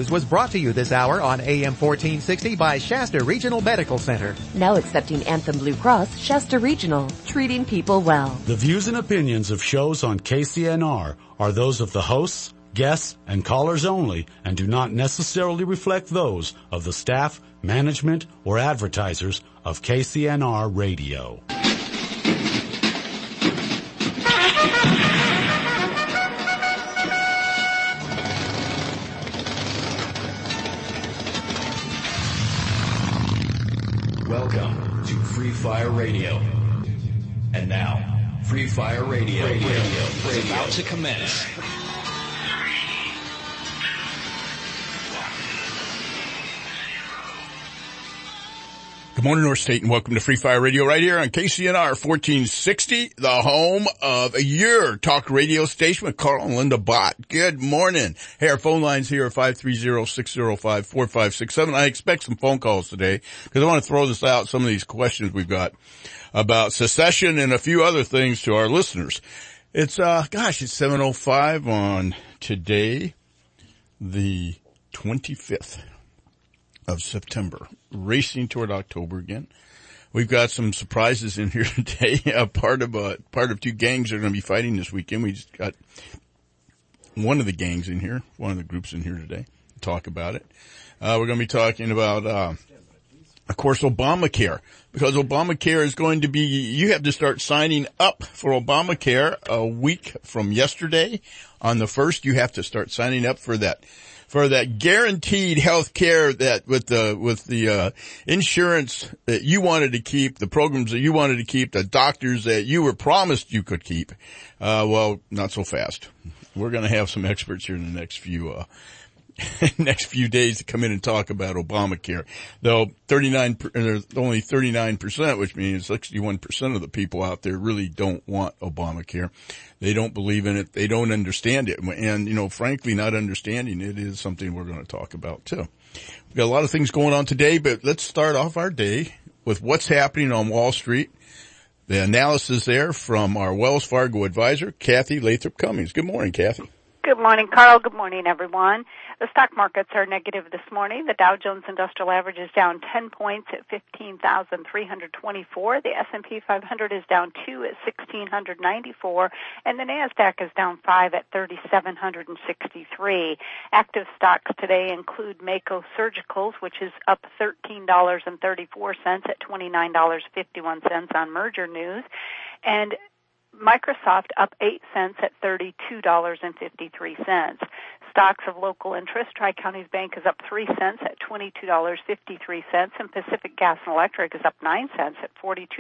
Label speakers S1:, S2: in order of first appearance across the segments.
S1: News was brought to you this hour on AM 1460 by Shasta Regional Medical Center.
S2: Now accepting Anthem Blue Cross, Shasta Regional, treating people well.
S3: The views and opinions of shows on KCNR are those of the hosts, guests, and callers only and do not necessarily reflect those of the staff, management, or advertisers of KCNR Radio.
S4: Welcome to Free Fire Radio. And now, Free Fire Radio is about to commence.
S5: Good morning, North State, and welcome to Free Fire Radio right here on KCNR 1460, the home of your talk radio station with Carl and Linda Bott. Good morning. Hey, our phone lines here are 530-605-4567. I expect some phone calls today because I want to throw this out, some of these questions we've got about secession and a few other things to our listeners. It's, it's 7:05 on today, the 25th. Of September, racing toward October again. We've got some surprises in here today. Part of two gangs that are going to be fighting this weekend. We just got one of the gangs in here, one of the groups in here today to talk about it. We're going to be talking about, of course, Obamacare, because Obamacare is going to be, you have to start signing up for Obamacare a week from yesterday. On the 1st, you have to start signing up for that guaranteed health care that with the insurance that you wanted to keep, the programs that you wanted to keep, the doctors that you were promised you could keep. Well, not so fast. We're going to have some experts here in the next few days to come in and talk about Obamacare. Though there's only 39%, which means 61% of the people out there really don't want Obamacare. They don't believe in it. They don't understand it. And, frankly, not understanding it is something we're going to talk about too. We've got a lot of things going on today, but let's start off our day with what's happening on Wall Street. The analysis there from our Wells Fargo advisor, Kathy Lathrop Cummings. Good morning, Kathy.
S6: Good morning, Carl. Good morning, everyone. The stock markets are negative this morning. The Dow Jones Industrial Average is down 10 points at 15,324. The S&P 500 is down 2 at 1,694. And the NASDAQ is down 5 at 3,763. Active stocks today include Mako Surgicals, which is up $13.34 at $29.51 on merger news. And Microsoft up 8 cents at $32.53. Stocks of local interest, Tri-Counties Bank is up 3 cents at $22.53, and Pacific Gas and Electric is up 9 cents at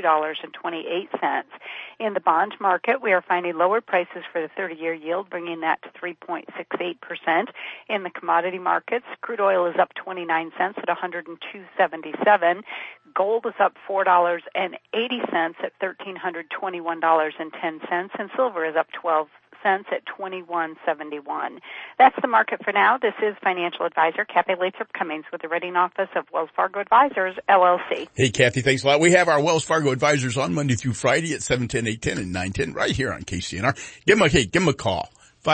S6: $42.28. In the bond market, we are finding lower prices for the 30-year yield, bringing that to 3.68%. In the commodity markets, crude oil is up 29 cents at $102.77. Gold is up $4.80 at $1,321.10, and silver is up 12 cents at $21.71. That's the market for now. This is financial advisor Kathy Lathrop Cummings with the Reading Office of Wells Fargo Advisors, LLC.
S5: Hey, Kathy, thanks a lot. We have our Wells Fargo Advisors on Monday through Friday at 7:10, 8:10, and 9:10 right here on KCNR. Give them a call.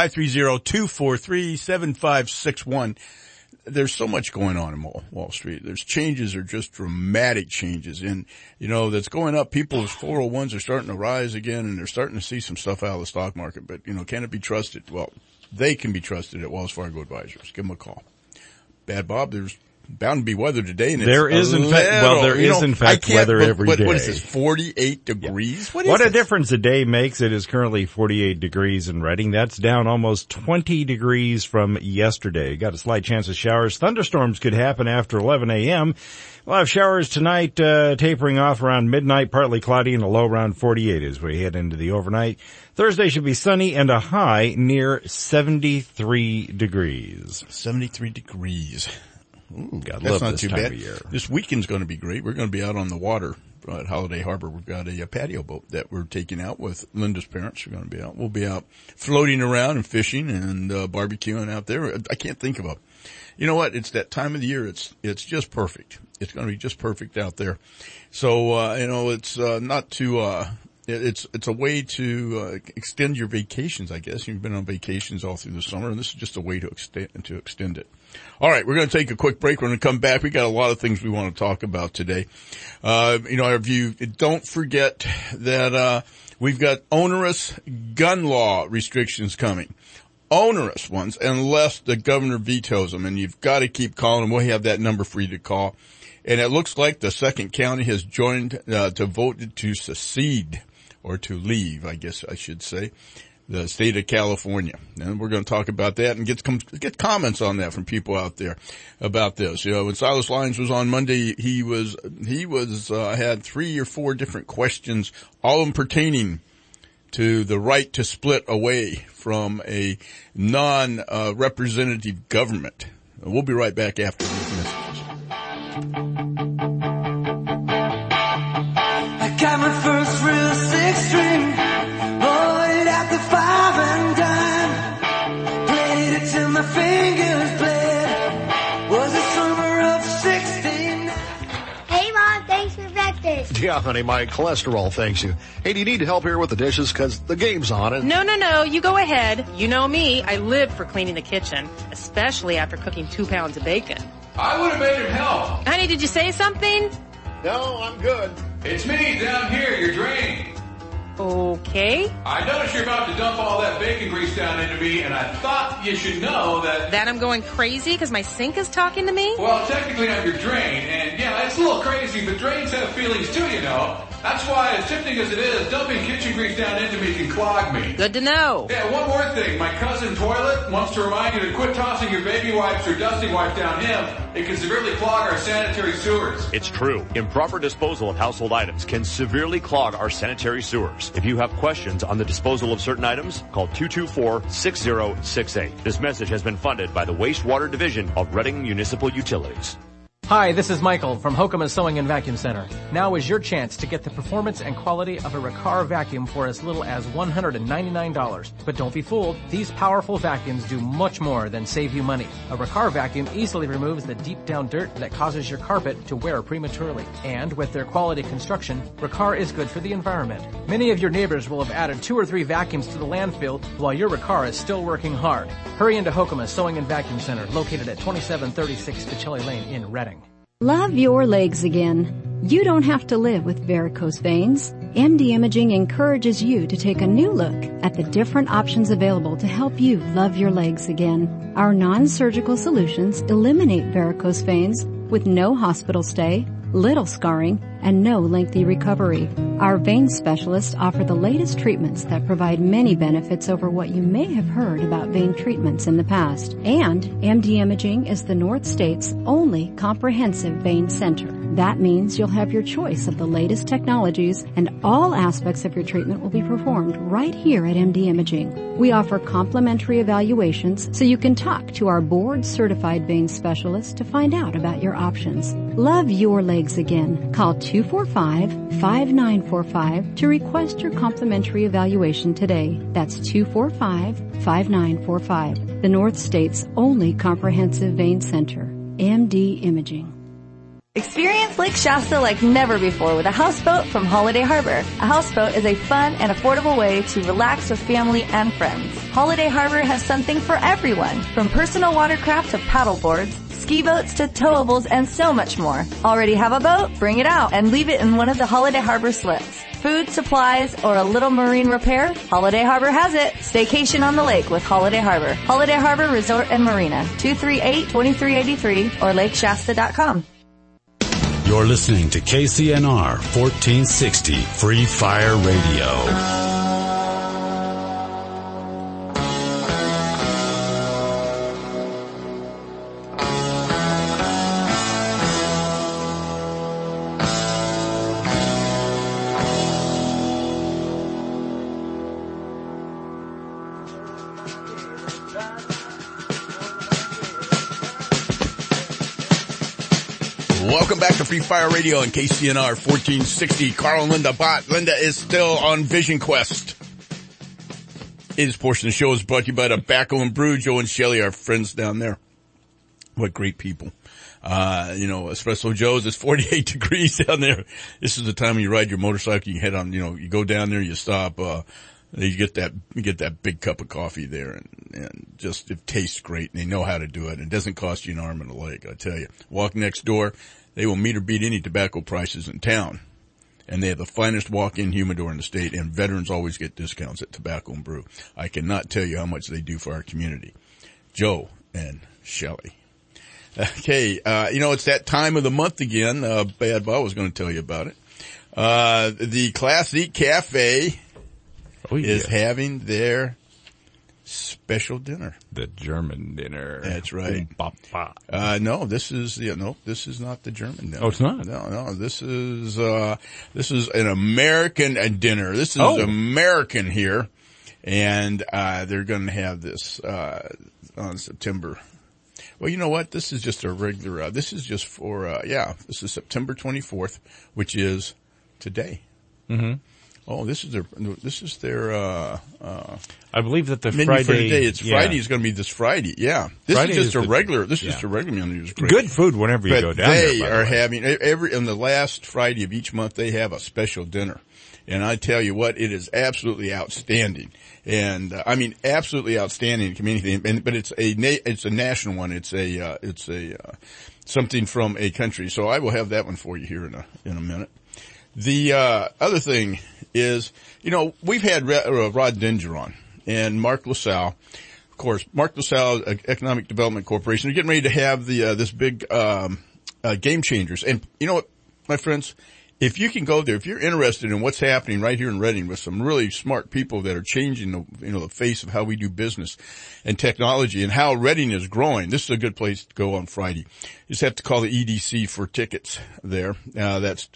S5: 530-243-7561. There's so much going on in Wall Street. There's changes are just dramatic changes. And, that's going up. People's 401s are starting to rise again, and they're starting to see some stuff out of the stock market. But, can it be trusted? Well, they can be trusted at Wells Fargo Advisors. Give them a call. Bad Bob, there's bound to be weather today. And
S7: there is, in fact, weather every day.
S5: What is this, 48 degrees?
S7: Yeah. What a difference a day makes. It is currently 48 degrees in Reading. That's down almost 20 degrees from yesterday. Got a slight chance of showers. Thunderstorms could happen after 11 a.m. We'll have showers tonight, tapering off around midnight, partly cloudy, and a low around 48 as we head into the overnight. Thursday should be sunny and a high near 73 degrees.
S5: 73 degrees. Ooh,
S7: God,
S5: that's
S7: love
S5: not too bad. This weekend's going to be great. We're going to be out on the water at Holiday Harbor. We've got a patio boat that we're taking out with Linda's parents. We're going to be out. We'll be out floating around and fishing and barbecuing out there. I can't think of you know what? It's that time of the year. It's just perfect. It's going to be just perfect out there. So it's not too. It's a way to extend your vacations, I guess. You've been on vacations all through the summer, and this is just a way to extend it. All right, we're going to take a quick break. We're going to come back. We got a lot of things we want to talk about today. Our view. Don't forget that we've got onerous gun law restrictions coming. Onerous ones, unless the governor vetoes them. And you've got to keep calling them. We'll have that number for you to call. And it looks like the second county has joined to vote to secede, or to leave, I guess I should say, the state of California. And we're going to talk about that and get comments on that from people out there about this. When Silas Lyons was on Monday, he had 3 or 4 different questions, all of them pertaining to the right to split away from a non-representative government. We'll be right back after these messages.
S8: I got my first real 6-string, bought at the 5 and dime, played it till my fingers bled, was the summer of 69.
S9: Hey Mom, thanks for breakfast.
S10: Yeah, honey, my cholesterol thanks you. Hey, do you need help here with the dishes? 'Cause the game's on and...
S11: No, you go ahead. You know me, I live for cleaning the kitchen, especially after cooking 2 pounds of bacon.
S12: I would have made him help.
S11: Honey, did you say something?
S10: No, I'm good.
S12: It's me, down here, your drain.
S11: Okay.
S12: I noticed you're about to dump all that bacon grease down into me, and I thought you should know that...
S11: That I'm going crazy because my sink is talking to me?
S12: Well, technically I'm your drain, and yeah, it's a little crazy, but drains have feelings too, you know. That's why, as tempting as it is, dumping kitchen grease down into me can clog me.
S11: Good to know.
S12: Yeah, one more thing. My cousin Toilet wants to remind you to quit tossing your baby wipes or dusting wipes down him. It can severely clog our sanitary sewers.
S13: It's true. Improper disposal of household items can severely clog our sanitary sewers. If you have questions on the disposal of certain items, call 224-6068. This message has been funded by the Wastewater Division of Reading Municipal Utilities.
S14: Hi, this is Michael from Hokema Sewing and Vacuum Center. Now is your chance to get the performance and quality of a Riccar vacuum for as little as $199. But don't be fooled, these powerful vacuums do much more than save you money. A Riccar vacuum easily removes the deep down dirt that causes your carpet to wear prematurely. And with their quality construction, Riccar is good for the environment. Many of your neighbors will have added 2 or 3 vacuums to the landfill while your Riccar is still working hard. Hurry into Hokema Sewing and Vacuum Center, located at 2736 Ficelli Lane in Reading.
S15: Love your legs again. You don't have to live with varicose veins. MD Imaging encourages you to take a new look at the different options available to help you love your legs again. Our non-surgical solutions eliminate varicose veins with no hospital stay, little scarring, and no lengthy recovery. Our vein specialists offer the latest treatments that provide many benefits over what you may have heard about vein treatments in the past. And MD Imaging is the North State's only comprehensive vein center. That means you'll have your choice of the latest technologies, and all aspects of your treatment will be performed right here at MD Imaging. We offer complimentary evaluations so you can talk to our board-certified vein specialist to find out about your options. Love your legs again. Call 245-5945 to request your complimentary evaluation today. That's 245-5945. The North State's only comprehensive vein center, MD Imaging.
S16: Experience Lake Shasta like never before with a houseboat from Holiday Harbor. A houseboat is a fun and affordable way to relax with family and friends. Holiday Harbor has something for everyone, from personal watercraft to paddle boards, ski boats to towables, and so much more. Already have a boat? Bring it out and leave it in one of the Holiday Harbor slips. Food, supplies, or a little marine repair? Holiday Harbor has it. Staycation on the lake with Holiday Harbor. Holiday Harbor Resort and Marina, 238-2383 or lakeshasta.com.
S3: You're listening to KCNR 1460 Free Fire Radio.
S5: Welcome back to Free Fire Radio on KCNR 1460. Carl and Linda Bott. Linda is still on Vision Quest. This portion of the show is brought to you by Tobacco and Brew. Joe and Shelley, our friends down there. What great people. Espresso Joe's, it's 48 degrees down there. This is the time when you ride your motorcycle, you head on, you go down there, you stop, You get that big cup of coffee there, and just it tastes great, and they know how to do it. It doesn't cost you an arm and a leg, I tell you. Walk next door, they will meet or beat any tobacco prices in town, and they have the finest walk-in humidor in the state. And veterans always get discounts at Tobacco and Brew. I cannot tell you how much they do for our community. Joe and Shelley. Okay, it's that time of the month again. Bad Bob was going to tell you about it. The Classique Cafe is having their special dinner.
S7: The German dinner.
S5: That's right. No, this is not the German dinner.
S7: Oh, it's not?
S5: No, this is an American dinner. This is American here. And, they're going to have this, on September. Well, you know what? This is just a regular, this is just for, this is September 24th, which is today.
S7: Mm-hmm.
S5: Oh, this is their,
S7: I believe that the
S5: menu
S7: Friday.
S5: For today. It's Friday. It's going to be this Friday. Yeah. This
S7: Friday
S5: is just
S7: is
S5: a regular menu. It's great.
S7: Good food whenever you go down there.
S5: They are having on the last Friday of each month, they have a special dinner. And I tell you what, it is absolutely outstanding. And, absolutely outstanding community. But it's a national one. It's something from a country. So I will have that one for you here in a minute. The, other thing is, we've had Rod Dinger on and Mark LaSalle. Of course, Mark LaSalle, Economic Development Corporation, are getting ready to have this big, Game Changers. And you know what, my friends? If you can go there, if you're interested in what's happening right here in Reading with some really smart people that are changing the face of how we do business and technology and how Reading is growing, this is a good place to go on Friday. You just have to call the EDC for tickets there. That's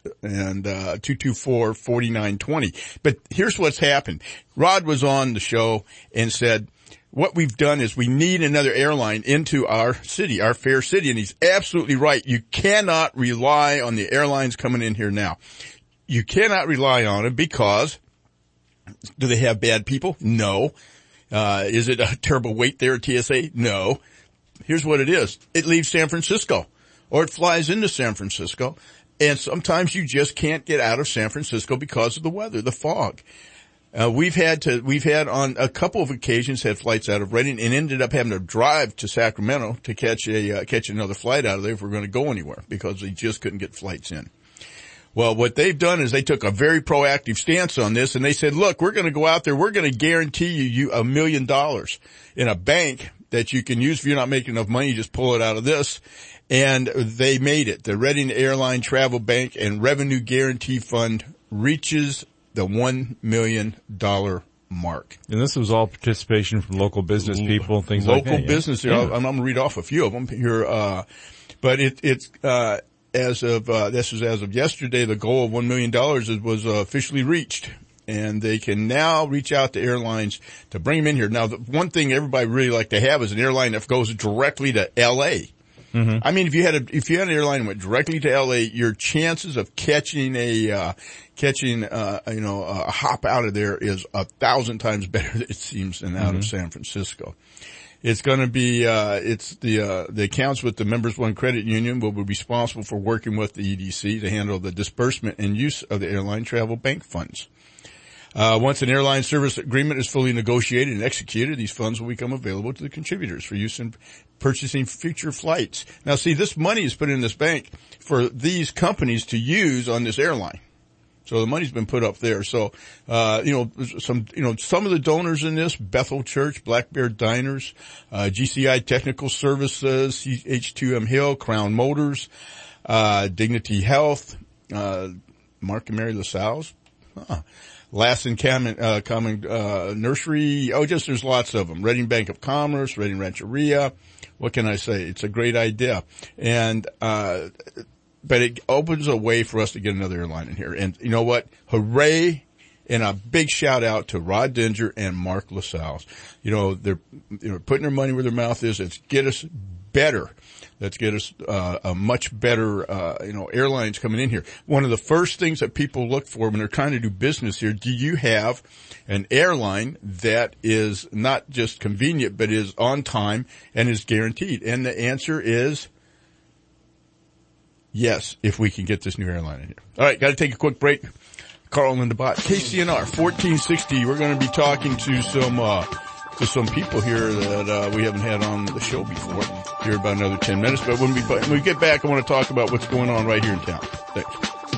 S5: 224-4920. But here's what's happened. Rod was on the show and said, what we've done is we need another airline into our city, our fair city. And he's absolutely right. You cannot rely on the airlines coming in here now. You cannot rely on it because do they have bad people? No. Is it a terrible wait there at TSA? No. Here's what it is. It leaves San Francisco or it flies into San Francisco. And sometimes you just can't get out of San Francisco because of the weather, the fog. We've had on a couple of occasions had flights out of Reading and ended up having to drive to Sacramento to catch another flight out of there if we're going to go anywhere because they just couldn't get flights in. Well, what they've done is they took a very proactive stance on this and they said, look, we're going to go out there. We're going to guarantee you $1 million in a bank that you can use if you're not making enough money. You just pull it out of this. And they made it. The Reading Airline Travel Bank and Revenue Guarantee Fund reaches the $1 million mark.
S7: And this was all participation from local business people, things like that.
S5: Local business.
S7: Yeah.
S5: I'm going to read off a few of them here. But this was as of yesterday, the goal of $1 million was officially reached. And they can now reach out to airlines to bring them in here. Now, the one thing everybody really like to have is an airline that goes directly to L.A. Mm-hmm. I mean, if you had an airline that went directly to LA, your chances of catching a hop out of there is 1,000 times better, it seems, than out of San Francisco. It's going to be, the accounts with the Members One Credit Union will be responsible for working with the EDC to handle the disbursement and use of the airline travel bank funds. Once an airline service agreement is fully negotiated and executed, these funds will become available to the contributors for use in purchasing future flights. Now, see, this money is put in this bank for these companies to use on this airline. So the money's been put up there. So, some of the donors in this, Bethel Church, Black Bear Diners, GCI Technical Services, H2M Hill, Crown Motors, Dignity Health, Mark and Mary LaSalle's, Lassen Common Nursery. There's lots of them. Reading Bank of Commerce, Reading Rancheria. What can I say? It's a great idea. And, but it opens a way for us to get another airline in here. And you know what? Hooray. And a big shout out to Rod Dinger and Mark LaSalle. They're putting their money where their mouth is. Let's get us better. Let's get us a much better airlines coming in here. One of the first things that people look for when they're trying to do business here, do you have an airline that is not just convenient but is on time and is guaranteed? And the answer is yes, if we can get this new airline in here. All right, got to take a quick break. Carl and Linda Bott, KCNR 1460. We're going to be talking to some people here that we haven't had on the show before. Here about another 10 minutes. But when we get back, I want to talk about what's going on right here in town. Thanks.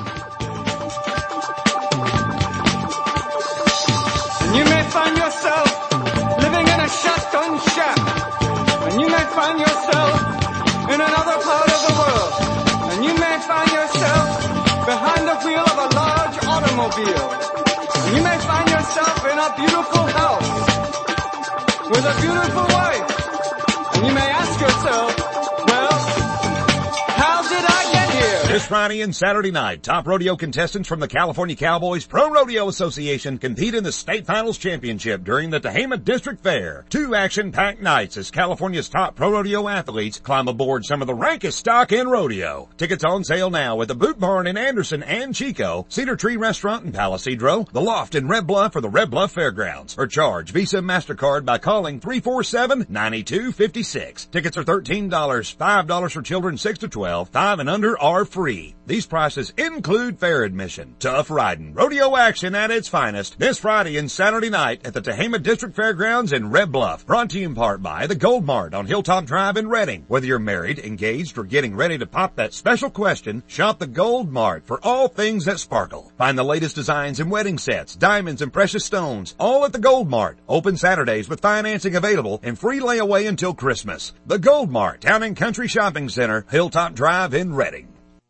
S8: And you may find yourself living in a shotgun shack. And you may find yourself in another part of the world. And you may find yourself behind the wheel of a large automobile. And you may find yourself in a beautiful house with a beautiful wife. And you may ask yourself, well, how did I get here?
S17: This Friday and Saturday night, top rodeo contestants from the California Cowboys Pro Rodeo Association compete in the State Finals Championship during the Tehama District Fair. 2 action-packed nights as California's top pro rodeo athletes climb aboard some of the rankest stock in rodeo. Tickets on sale now at the Boot Barn in Anderson and Chico, Cedar Tree Restaurant in Palisadro, The Loft in Red Bluff, or the Red Bluff Fairgrounds. Or charge Visa MasterCard by calling 347-9256. Tickets are $13, $5 for children 6 to 12, 5 and under are free. These prices include fair admission. Tough riding, rodeo action at its finest this Friday and Saturday night at the Tehama District Fairgrounds in Red Bluff. Brought to you in part by the Gold Mart on Hilltop Drive in Redding. Whether you're married, engaged, or getting ready to pop that special question, shop the Gold Mart for all things that sparkle. Find the latest designs in wedding sets, diamonds, and precious stones, all at the Gold Mart. Open Saturdays with financing available and free layaway until Christmas. The Gold Mart, Town and Country Shopping Center, Hilltop Drive in Redding.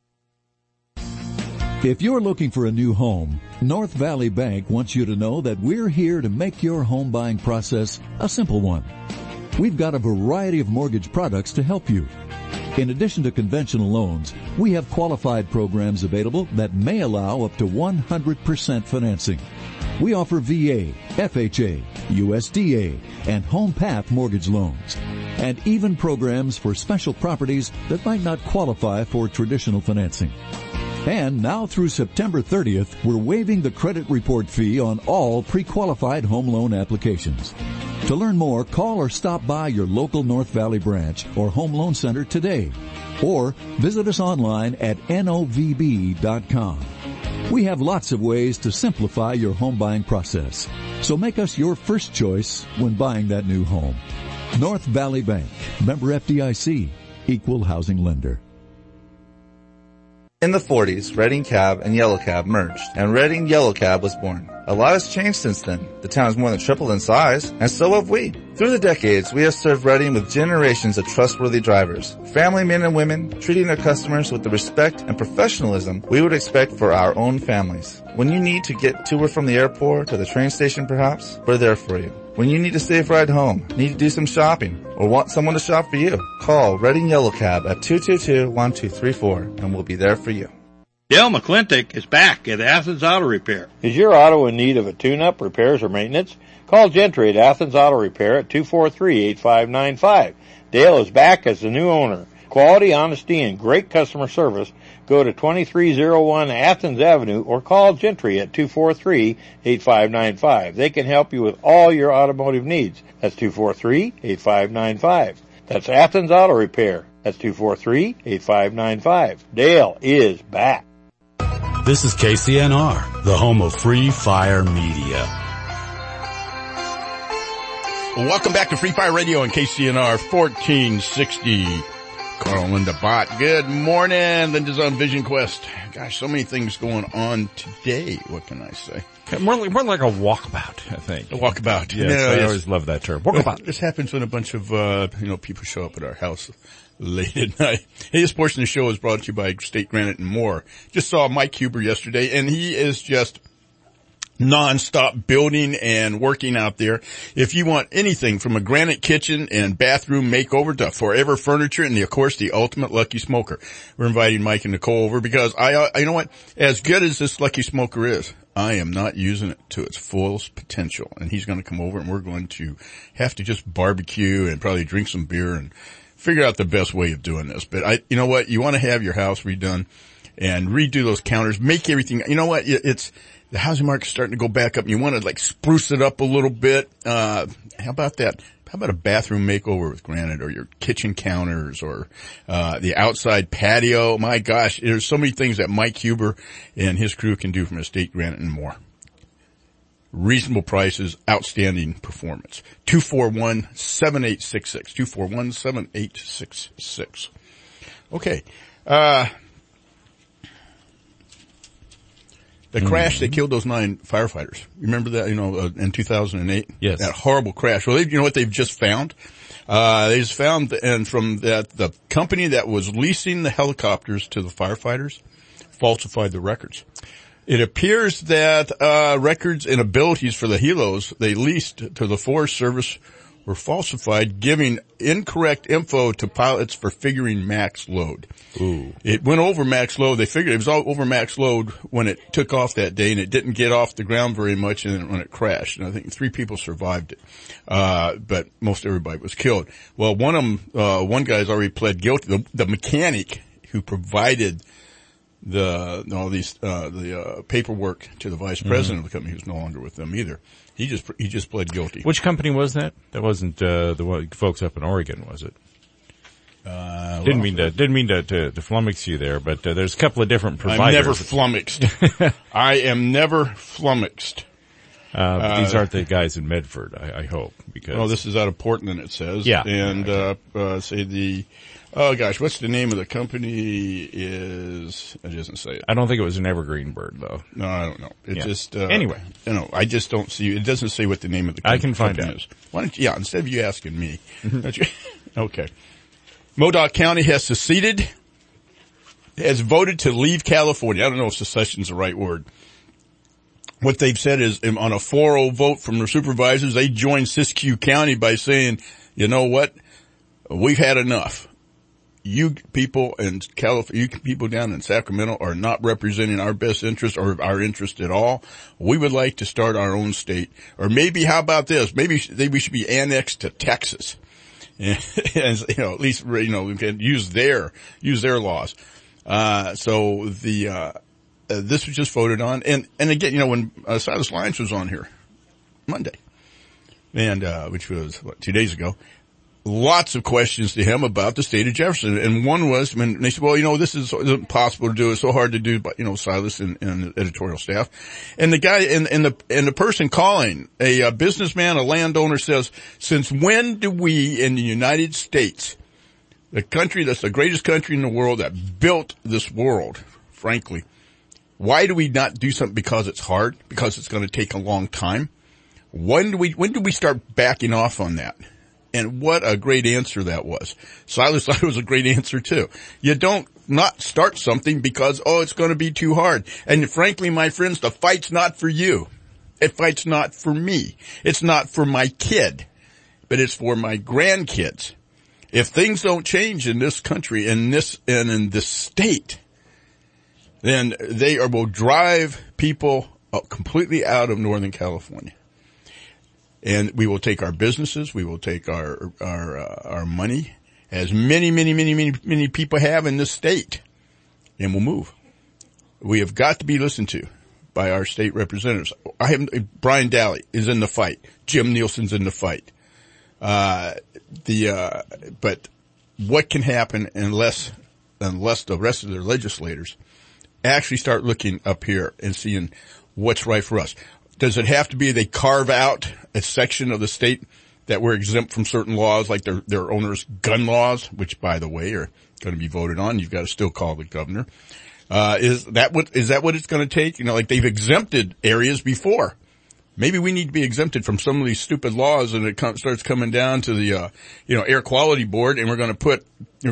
S18: If you're looking for a new home, North Valley Bank wants you to know that we're here to make your home buying process a simple one. We've got a variety of mortgage products to help you. In addition to conventional loans, we have qualified programs available that may allow up to 100% financing. We offer VA, FHA, USDA, and Home Path mortgage loans, and even programs for special properties that might not qualify for traditional financing. And now through September 30th, we're waiving the credit report fee on all pre-qualified home loan applications. To learn more, call or stop by your local North Valley branch or home loan center today, or visit us online at novb.com. We have lots of ways to simplify your home buying process, so make us your first choice when buying that new home. North Valley Bank, member FDIC, equal housing lender.
S19: In the 40s, Redding Cab and Yellow Cab merged, and Redding Yellow Cab was born. A lot has changed since then. The town has more than tripled in size, and so have we. Through the decades, we have served Redding with generations of trustworthy drivers, family men and women, treating their customers with the respect and professionalism we would expect for our own families. When you need to get to or from the airport or the train station perhaps, we're there for you. When you need a safe ride home, need to do some shopping, or want someone to shop for you, call Redding Yellow Cab at 222-1234 and we'll be there for you.
S20: Dale McClintock is back at Athens Auto Repair.
S21: Is your auto in need of a tune-up, repairs, or maintenance? Call Gentry at Athens Auto Repair at 243-8595. Dale is back as the new owner. Quality, honesty, and great customer service. Go to 2301 Athens Avenue or call Gentry at 243-8595. They can help you with all your automotive needs. That's 243-8595. That's Athens Auto Repair. That's 243-8595. Dale is back.
S3: This is KCNR, the home of Free Fire Media.
S5: Well, welcome back to Free Fire Radio on KCNR 1460. Carl and Linda Bott. Good morning. Linda's on Vision Quest. Gosh, so many things going on today. What can I say?
S7: More like a walkabout, I think.
S5: A walkabout.
S7: Yes,
S5: Yeah,
S7: I always love that term. Walkabout.
S5: This happens when a bunch of, people show up at our house late at night. Hey, this portion of the show is brought to you by State Granite and More. Just saw Mike Huber yesterday, and he is just non-stop building and working out there. If you want anything from a granite kitchen and bathroom makeover to Forever Furniture and, of course, the ultimate Lucky Smoker, we're inviting Mike and Nicole over because you know what? As good as this Lucky Smoker is, I am not using it to its fullest potential. And he's going to come over and we're going to have to just barbecue and probably drink some beer and figure out the best way of doing this. But you know what? You want to have your house redone and redo those counters, make everything, you know what? The housing market's starting to go back up and you want to spruce it up a little bit. How about that how about a bathroom makeover with granite, or your kitchen counters, or the outside patio? My gosh, there's so many things that Mike Huber and his crew can do from Estate Granite and more. Reasonable prices, outstanding performance. 241-7866. 241-7866. Okay. The crash that killed those 9 firefighters. Remember that, in 2008?
S7: Yes.
S5: That horrible crash. Well, you know what they've just found? They just found, and from that, the company that was leasing the helicopters to the firefighters falsified the records. It appears that, records and abilities for the helos they leased to the Forest Service were falsified, giving incorrect info to pilots for figuring max load.
S7: Ooh.
S5: It went over max load. They figured it was all over max load when it took off that day, and it didn't get off the ground very much when it crashed. And I think 3 people survived it. But most everybody was killed. Well, one guy's already pled guilty. The mechanic who provided the paperwork to the vice president of the company, who's no longer with them either. He just pled guilty.
S7: Which company was that? That wasn't the folks up in Oregon, was it? Didn't mean to flummox you there, but there's a couple of different providers.
S5: I'm never flummoxed. I am never flummoxed.
S7: These aren't the guys in Medford, I hope, because.
S5: Well, this is out of Portland, it says.
S7: Yeah.
S5: And, what's the name of the company it doesn't say it.
S7: I don't think it was an evergreen bird, though.
S5: No, I don't know.
S7: Anyway.
S5: I just don't see, it doesn't say what the name of the company is.
S7: I can find out.
S5: Why don't you, instead of you asking me. Okay. Modoc County has voted to leave California. I don't know if secession's the right word. What they've said is, on a 4-0 vote from the supervisors, they joined Siskiyou County by saying, you know what? We've had enough. You people in California, you people down in Sacramento are not representing our best interest or our interest at all. We would like to start our own state. Or maybe, how about this? Maybe we should be annexed to Texas. And, at least, we can use their laws. This was just voted on. And again, when Silas Lyons was on here Monday, and which was 2 days ago, lots of questions to him about the state of Jefferson. And one was when they said, well, this is impossible to do. It's so hard to do, but, Silas and the editorial staff. And the guy and the person calling, a businessman, a landowner, says, since when do we in the United States, the country that's the greatest country in the world that built this world, frankly, why do we not do something because it's hard? Because it's going to take a long time? When do we start backing off on that? And what a great answer that was. Silas thought it was a great answer too. You don't not start something because, it's going to be too hard. And frankly, my friends, the fight's not for you. The fight's not for me. It's not for my kid, but it's for my grandkids. If things don't change in this country, in this state, then they will drive people completely out of Northern California. And we will take our businesses, we will take our money, as many people have in this state, and we'll move. We have got to be listened to by our state representatives. Brian Daly is in the fight. Jim Nielsen's in the fight. But what can happen unless the rest of their legislators actually start looking up here and seeing what's right for us? Does it have to be they carve out a section of the state that we're exempt from certain laws, like their owners' gun laws, which, by the way, are going to be voted on? You've got to still call the governor. Is that what it's going to take? Like they've exempted areas before. Maybe we need to be exempted from some of these stupid laws, and it starts coming down to the Air Quality Board, and we're going to put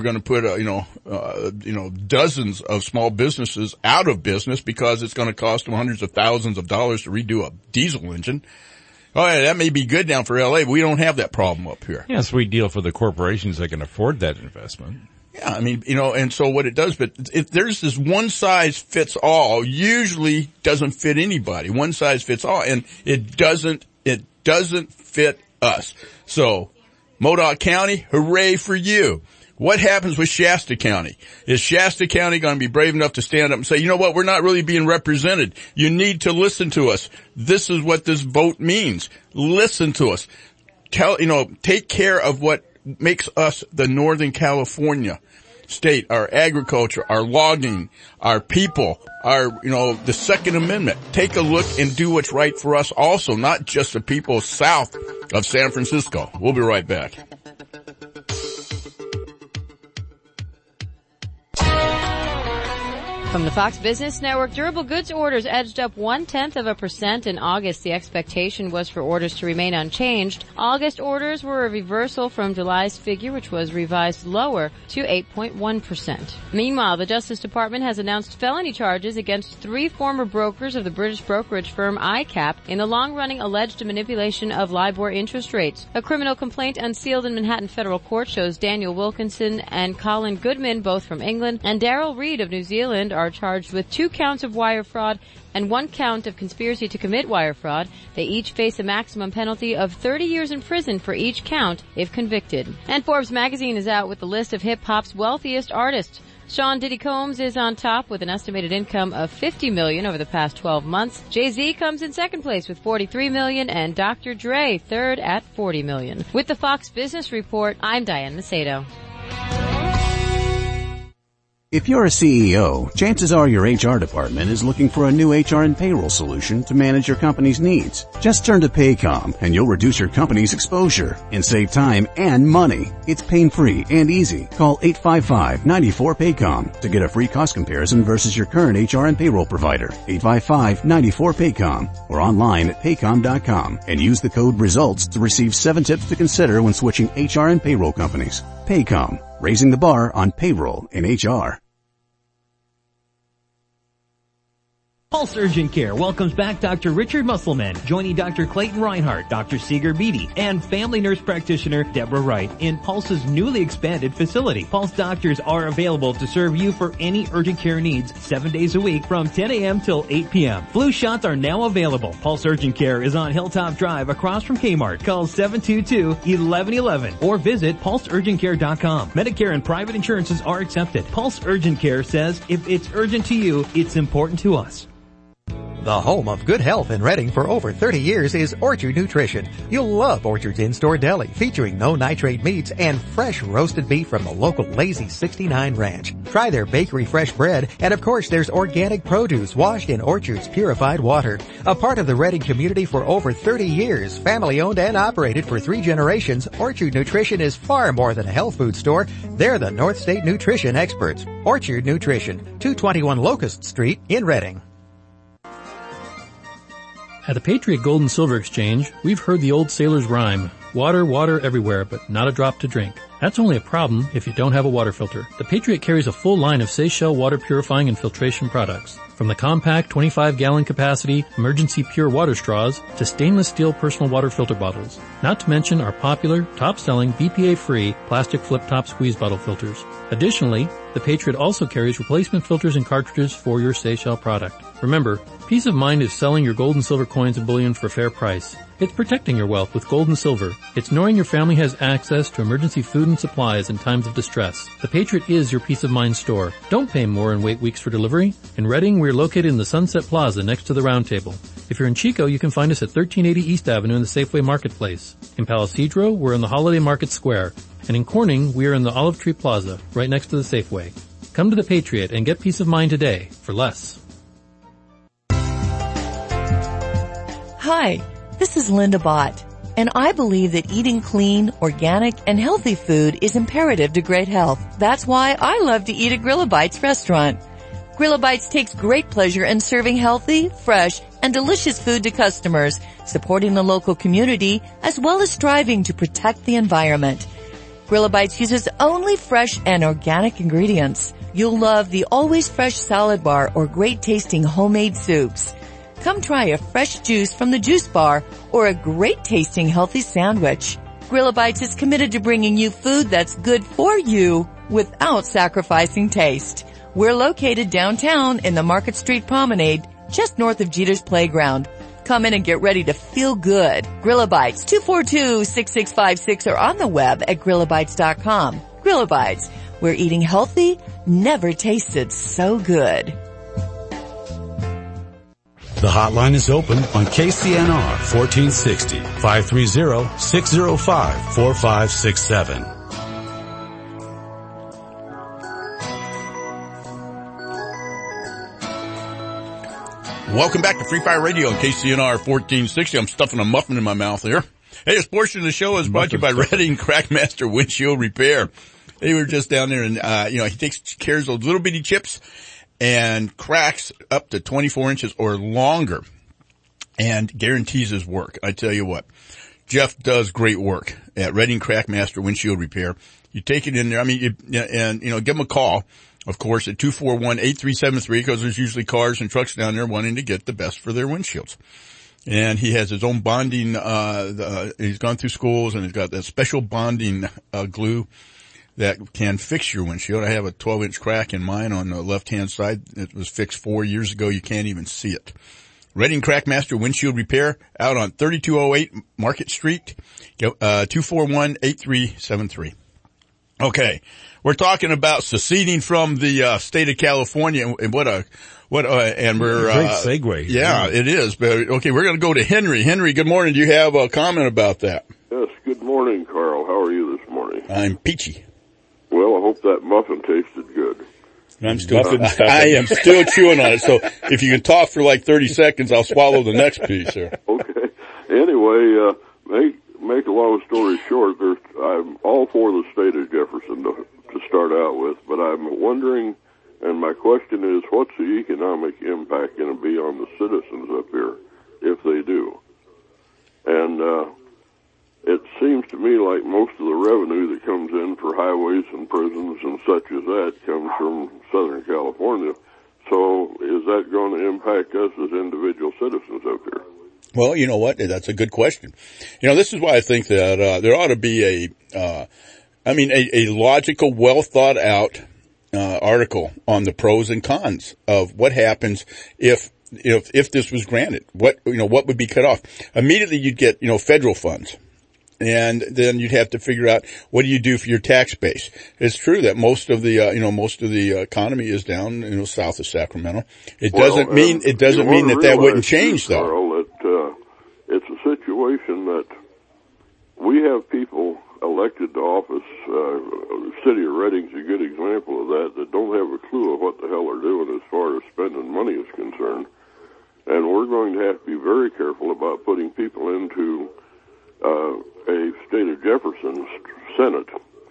S5: dozens of small businesses out of business because it's going to cost them hundreds of thousands of dollars to redo a diesel engine. Oh, yeah, that may be good down for LA, but we don't have that problem up here.
S7: Yeah, sweet deal for the corporations that can afford that investment.
S5: Yeah, and so what it does, but if there's this one size fits all, usually doesn't fit anybody. One size fits all, and it doesn't fit us. So, Modoc County, hooray for you. What happens with Shasta County? Is Shasta County going to be brave enough to stand up and say, you know what, we're not really being represented. You need to listen to us. This is what this vote means. Listen to us. take care of what makes us the Northern California state, our agriculture, our logging, our people, the Second Amendment. Take a look and do what's right for us also, not just the people south of San Francisco. We'll be right back.
S1: From the Fox Business Network, durable goods orders edged up 0.1% in August. The expectation was for orders to remain unchanged. August orders were a reversal from July's figure, which was revised lower to 8.1%. Meanwhile, the Justice Department has announced felony charges against 3 former brokers of the British brokerage firm ICAP in the long-running alleged manipulation of LIBOR interest rates. A criminal complaint unsealed in Manhattan federal court shows Daniel Wilkinson and Colin Goodman, both from England, and Daryl Reid of New Zealand, are charged with 2 counts of wire fraud and 1 count of conspiracy to commit wire fraud. They each face a maximum penalty of 30 years in prison for each count if convicted. And Forbes magazine is out with the list of hip-hop's wealthiest artists. Sean Diddy Combs is on top with an estimated income of $50 million over the past 12 months. Jay-Z comes in second place with $43 million and Dr. Dre third at $40 million. With the Fox Business Report, I'm Diane Macedo.
S22: If you're a CEO, chances are your HR department is looking for a new HR and payroll solution to manage your company's needs. Just turn to Paycom and you'll reduce your company's exposure and save time and money. It's pain-free and easy. Call 855-94-PAYCOM to get a free cost comparison versus your current HR and payroll provider. 855-94-PAYCOM or online at paycom.com and use the code RESULTS to receive 7 tips to consider when switching HR and payroll companies. Paycom, raising the bar on payroll and HR.
S23: Pulse Urgent Care welcomes back Dr. Richard Musselman, joining Dr. Clayton Reinhardt, Dr. Seeger Beatty, and family nurse practitioner Deborah Wright in Pulse's newly expanded facility. Pulse doctors are available to serve you for any urgent care needs 7 days a week from 10 a.m. till 8 p.m. Flu shots are now available. Pulse Urgent Care is on Hilltop Drive across from Kmart. Call 722-1111 or visit pulseurgentcare.com. Medicare and private insurances are accepted. Pulse Urgent Care says if it's urgent to you, it's important to us.
S24: The home of good health in Reading for over 30 years is Orchard Nutrition. You'll love Orchard's in-store deli featuring no nitrate meats and fresh roasted beef from the local Lazy 69 Ranch. Try their bakery fresh bread, and of course there's organic produce washed in Orchard's purified water. A part of the Reading community for over 30 years, family owned and operated for 3 generations, Orchard Nutrition is far more than a health food store. They're the North State Nutrition experts. Orchard Nutrition, 221 Locust Street in Reading.
S25: At the Patriot Gold and Silver Exchange, we've heard the old sailor's rhyme, water, water everywhere, but not a drop to drink. That's only a problem if you don't have a water filter. The Patriot carries a full line of Seychelles water purifying and filtration products. From the compact 25-gallon capacity emergency pure water straws to stainless steel personal water filter bottles. Not to mention our popular, top-selling, BPA-free plastic flip-top squeeze bottle filters. Additionally, the Patriot also carries replacement filters and cartridges for your Seychelles product. Remember, peace of mind is selling your gold and silver coins and bullion for a fair price. It's protecting your wealth with gold and silver. It's knowing your family has access to emergency food and supplies in times of distress. The Patriot is your peace of mind store. Don't pay more and wait weeks for delivery. In Reading, we're located in the Sunset Plaza next to the Round Table. If you're in Chico, you can find us at 1380 East Avenue in the Safeway Marketplace. In Palo Cedro, we're in the Holiday Market Square. And in Corning, we are in the Olive Tree Plaza, right next to the Safeway. Come to the Patriot and get peace of mind today for less.
S26: Hi, this is Linda Bott, and I believe that eating clean, organic, and healthy food is imperative to great health. That's why I love to eat at Grillabites restaurant. Grillabites takes great pleasure in serving healthy, fresh, and delicious food to customers, supporting the local community, as well as striving to protect the environment. Grillabites uses only fresh and organic ingredients. You'll love the always fresh salad bar or great tasting homemade soups. Come try a fresh juice from the juice bar or a great tasting healthy sandwich. Grillabites is committed to bringing you food that's good for you without sacrificing taste. We're located downtown in the Market Street Promenade, just north of Jeter's Playground. Come in and get ready to feel good. Grillabites, 242-6656 or on the web at grillabites.com. Grillabites, where eating healthy never tasted so good.
S3: The hotline is open on KCNR 1460, 530-605-4567.
S5: Welcome back to Free Fire Radio on KCNR 1460. I'm stuffing a muffin in my mouth here. Hey, this portion of the show is brought to you by Redding Crackmaster Windshield Repair. They were just down there and, he takes care of those little bitty chips and cracks up to 24 inches or longer and guarantees his work. I tell you what, Jeff does great work at Redding Crackmaster Windshield Repair. You take it in there. I mean, give him a call. Of course, at 241-8373, because there's usually cars and trucks down there wanting to get the best for their windshields. And he has his own bonding, he's gone through schools and he's got that special bonding, glue that can fix your windshield. I have a 12-inch crack in mine on the left-hand side. It was fixed 4 years ago. You can't even see it. Redding Crackmaster Windshield Repair out on 3208 Market Street, 241-8373. Okay. We're talking about seceding from the state of California, and and we're
S7: great segue.
S5: Yeah, it is. But okay, we're going to go to Henry. Henry, good morning. Do you have a comment about that?
S2: Yes. Good morning, Carl. How are you this morning?
S5: I'm peachy.
S2: Well, I hope that muffin tasted good.
S5: I'm still. I am still chewing on it. So if you can talk for like 30 seconds, I'll swallow the next piece here.
S2: Okay. Anyway, make a long story short, I'm all for the state of Jefferson to start out with, but I'm wondering, and my question is, what's the economic impact going to be on the citizens up here if they do? And it seems to me like most of the revenue that comes in for highways and prisons and such as that comes from Southern California. So is that going to impact us as individual citizens up here?
S5: Well, you know what? That's a good question. This is why I think that there ought to be a logical, well thought out article on the pros and cons of what happens if this was granted. What would be cut off? Immediately you'd get, federal funds. And then you'd have to figure out what do you do for your tax base. It's true that most of the economy is down, south of Sacramento. It doesn't mean that wouldn't change though.
S2: Carl, it's a situation that we have people elected to office. The city of Redding's a good example of that don't have a clue of what the hell they're doing as far as spending money is concerned. And we're going to have to be very careful about putting people into a state of Jefferson Senate,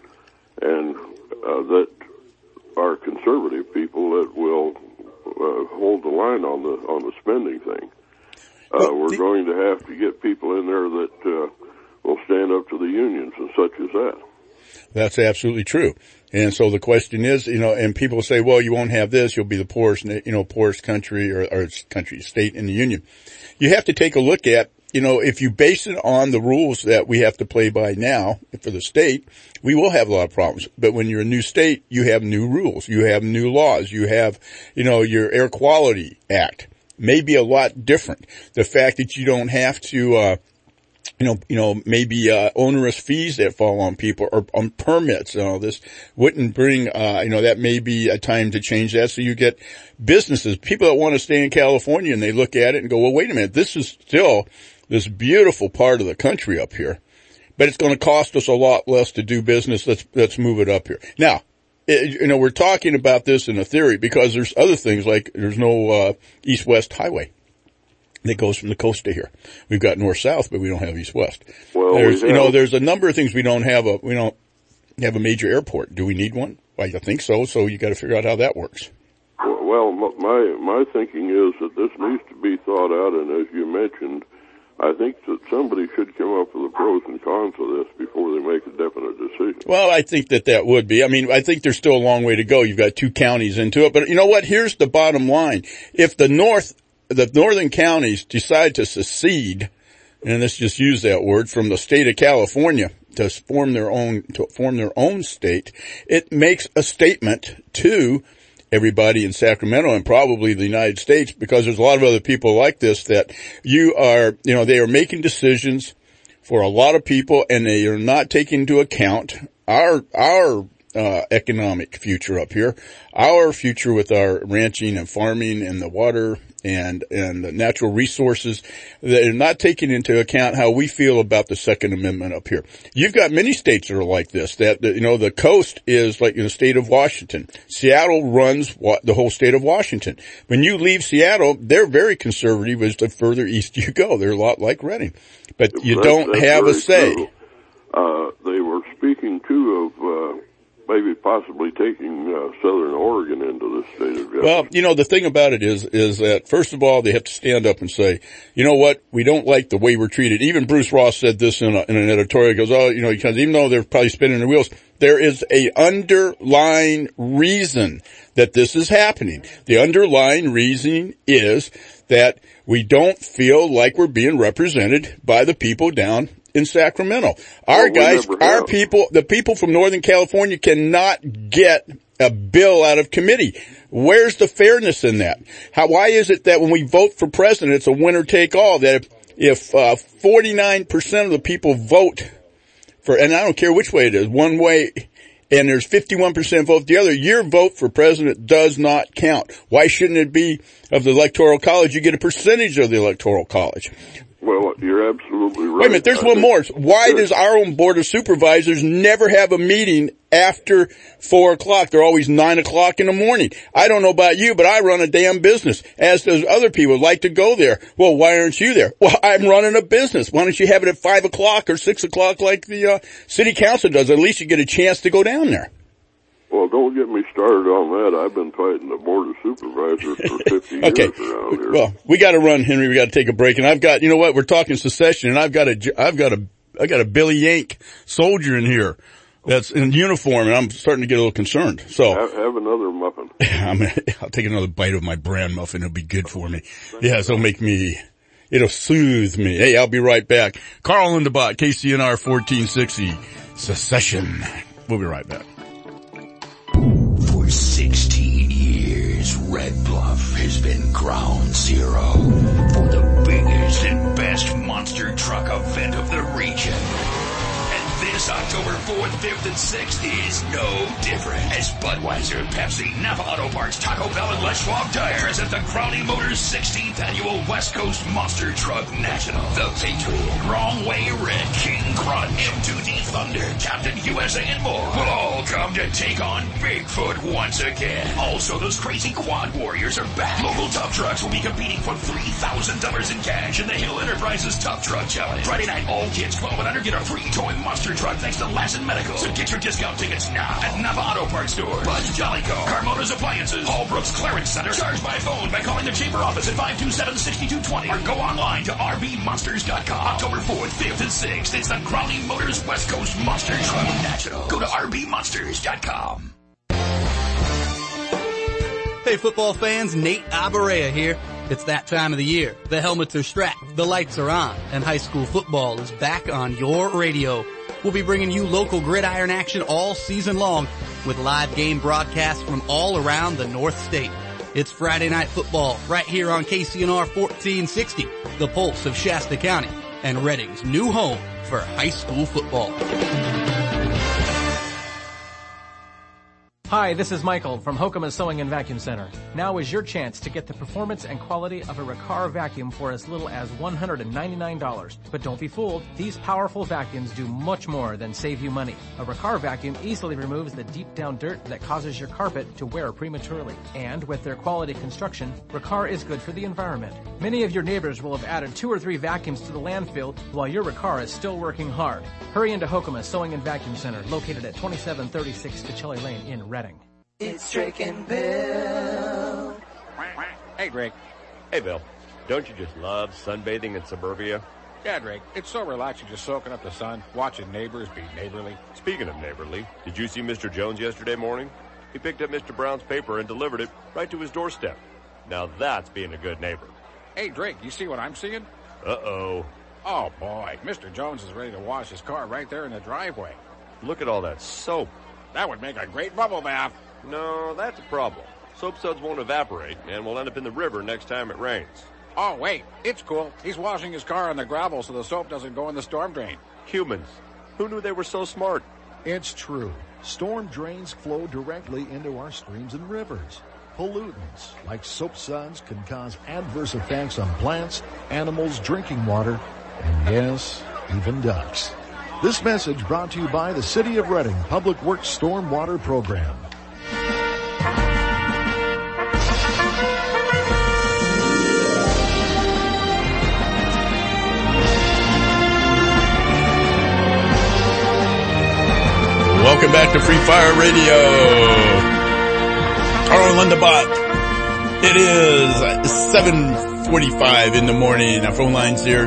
S2: and that are conservative people that will hold the line on the spending thing. We're going to have to get people in there that will stand up to the unions and such as that.
S5: That's absolutely true. And so the question is, and people say, well, you won't have this, you'll be the poorest country or state in the union. You have to take a look at, if you base it on the rules that we have to play by now for the state, we will have a lot of problems. But when you're a new state, you have new rules, you have new laws, you have, your Air Quality Act may be a lot different. The fact that you don't have to, maybe onerous fees that fall on people or on permits and all this wouldn't bring, that may be a time to change that. So you get businesses, people that want to stay in California, and they look at it and go, well, wait a minute, this is still this beautiful part of the country up here, but it's going to cost us a lot less to do business. Let's move it up here. Now, we're talking about this in a theory because there's other things like there's no, east-west highway that goes from the coast to here. We've got north-south, but we don't have east-west.
S2: Well,
S5: there's a number of things we don't have a major airport. Do we need one? Well, I think so. So you got to figure out how that works.
S2: Well, my thinking is that this needs to be thought out, and as you mentioned, I think that somebody should come up with the pros and cons of this before they make a definite decision.
S5: Well, I think that would be. I mean, I think there's still a long way to go. You've got 2 counties into it, but you know what? Here's the bottom line. If the northern counties decide to secede, and let's just use that word, from the state of California to form their own state, it makes a statement to everybody in Sacramento and probably the United States, because there's a lot of other people like this that they are making decisions for a lot of people, and they are not taking into account our economic future up here. Our future with our ranching and farming and the water and the natural resources that are not taking into account how we feel about the Second Amendment up here. You've got many states that are like this, that the coast is like in the state of Washington. Seattle runs the whole state of Washington. When you leave Seattle, they're very conservative as the further east you go. They're a lot like Reading. But you don't have a say.
S2: True. They were speaking too of maybe possibly taking Southern Oregon into the state of Georgia.
S5: Well, the thing about it is that first of all, they have to stand up and say, you know what, we don't like the way we're treated. Even Bruce Ross said this in an editorial. He goes, because even though they're probably spinning their wheels, there is a underlying reason that this is happening. The underlying reason is that we don't feel like we're being represented by the people down in Sacramento. Our guys, our people, the people from Northern California cannot get a bill out of committee. Where's the fairness in that? Why is it that when we vote for president, it's a winner take all? That if 49% of the people vote for, and I don't care which way it is, one way, and there's 51% vote the other, your vote for president does not count. Why shouldn't it be of the Electoral College? You get a percentage of the Electoral College.
S2: Well, you're absolutely right.
S5: Wait a minute, there's one more. Why does our own Board of Supervisors never have a meeting after 4 o'clock? They're always 9 o'clock in the morning. I don't know about you, but I run a damn business, as does other people like to go there. Well, why aren't you there? Well, I'm running a business. Why don't you have it at 5 o'clock or 6 o'clock like the city council does? At least you get a chance to go down there.
S2: Well, don't get me started on that. I've been fighting the Board of Supervisors for 50 years around here.
S5: Well, we got to run, Henry. We got to take a break. And I've got, we're talking secession, and I've got a Billy Yank soldier in here that's in uniform, and I'm starting to get a little concerned. So
S2: have another muffin.
S5: I'll take another bite of my bran muffin. It'll be good for me. Yeah, it'll soothe me. Hey, I'll be right back. Carl Lindebot, KCNR 1460, Secession. We'll be right back.
S4: For 16 years, Red Bluff has been ground zero for the biggest and best monster truck event of the region. And this October 4th, 5th, and 6th is no different as Budweiser, Pepsi, Napa Auto Parts, Taco Bell, and Les Schwab Tire present the Crowley Motors 16th Annual West Coast Monster Truck National. The Patriot, Wrong Way Red, King Crunch, M2D Thunder, Captain USA, and more will all come to take on Bigfoot once again. Also, those crazy quad warriors are back. Local tough trucks will be competing for $3,000 in cash in the Hill Enterprises Tough Truck Challenge. Friday night, all kids 12 and under get a free toy monster truck thanks to Lassen Medical. So get your discount tickets now at Napa Auto Parts Store, Bud's Jollyco, Carmona's Appliances, Paul Brooks Clearance Center. Charge by phone by calling the chamber office at 527-6220 or go online to rbmonsters.com. October 4th, 5th, and 6th, it's the Crowley Motors West Coast Monster Truck National. Go to rbmonsters.com.
S6: Hey football fans, Nate Abarea here. It's that time of the year. The helmets are strapped, the lights are on, and high school football is back on your radio. We'll be bringing you local gridiron action all season long with live game broadcasts from all around the North State. It's Friday Night Football right here on KCNR 1460, the pulse of Shasta County and Reading's new home for high school football.
S14: Hi, this is Michael from Hokema Sewing and Vacuum Center. Now is your chance to get the performance and quality of a Riccar vacuum for as little as $199. But don't be fooled, these powerful vacuums do much more than save you money. A Riccar vacuum easily removes the deep down dirt that causes your carpet to wear prematurely. And with their quality construction, Riccar is good for the environment. Many of your neighbors will have added 2 or 3 vacuums to the landfill while your Riccar is still working hard. Hurry into Hokema Sewing and Vacuum Center, located at 2736 Tichelli Lane in Reading.
S8: It's Drake and Bill.
S9: Hey, Drake.
S13: Hey, Bill. Don't you just love sunbathing in suburbia?
S9: Yeah, Drake. It's so relaxing just soaking up the sun, watching neighbors be neighborly.
S13: Speaking of neighborly, did you see Mr. Jones yesterday morning? He picked up Mr. Brown's paper and delivered it right to his doorstep. Now that's being a good neighbor.
S9: Hey, Drake, you see what I'm seeing?
S13: Uh-oh.
S9: Oh, boy. Mr. Jones is ready to wash his car right there in the driveway.
S13: Look at all that soap.
S9: That would make a great bubble bath.
S13: No, that's a problem. Soap suds won't evaporate, and will end up in the river next time it rains.
S9: Oh, wait. It's cool. He's washing his car on the gravel so the soap doesn't go in the storm drain.
S13: Humans. Who knew they were so smart?
S9: It's true.
S10: Storm drains flow directly into our streams and rivers. Pollutants like soap suds can cause adverse effects on plants, animals, drinking water, and yes, even ducks. This message brought to you by the City of Reading Public Works Stormwater Program.
S5: Welcome back to Free Fire Radio. Carl Lundabot. It is 7:45 in the morning. Our phone line's here,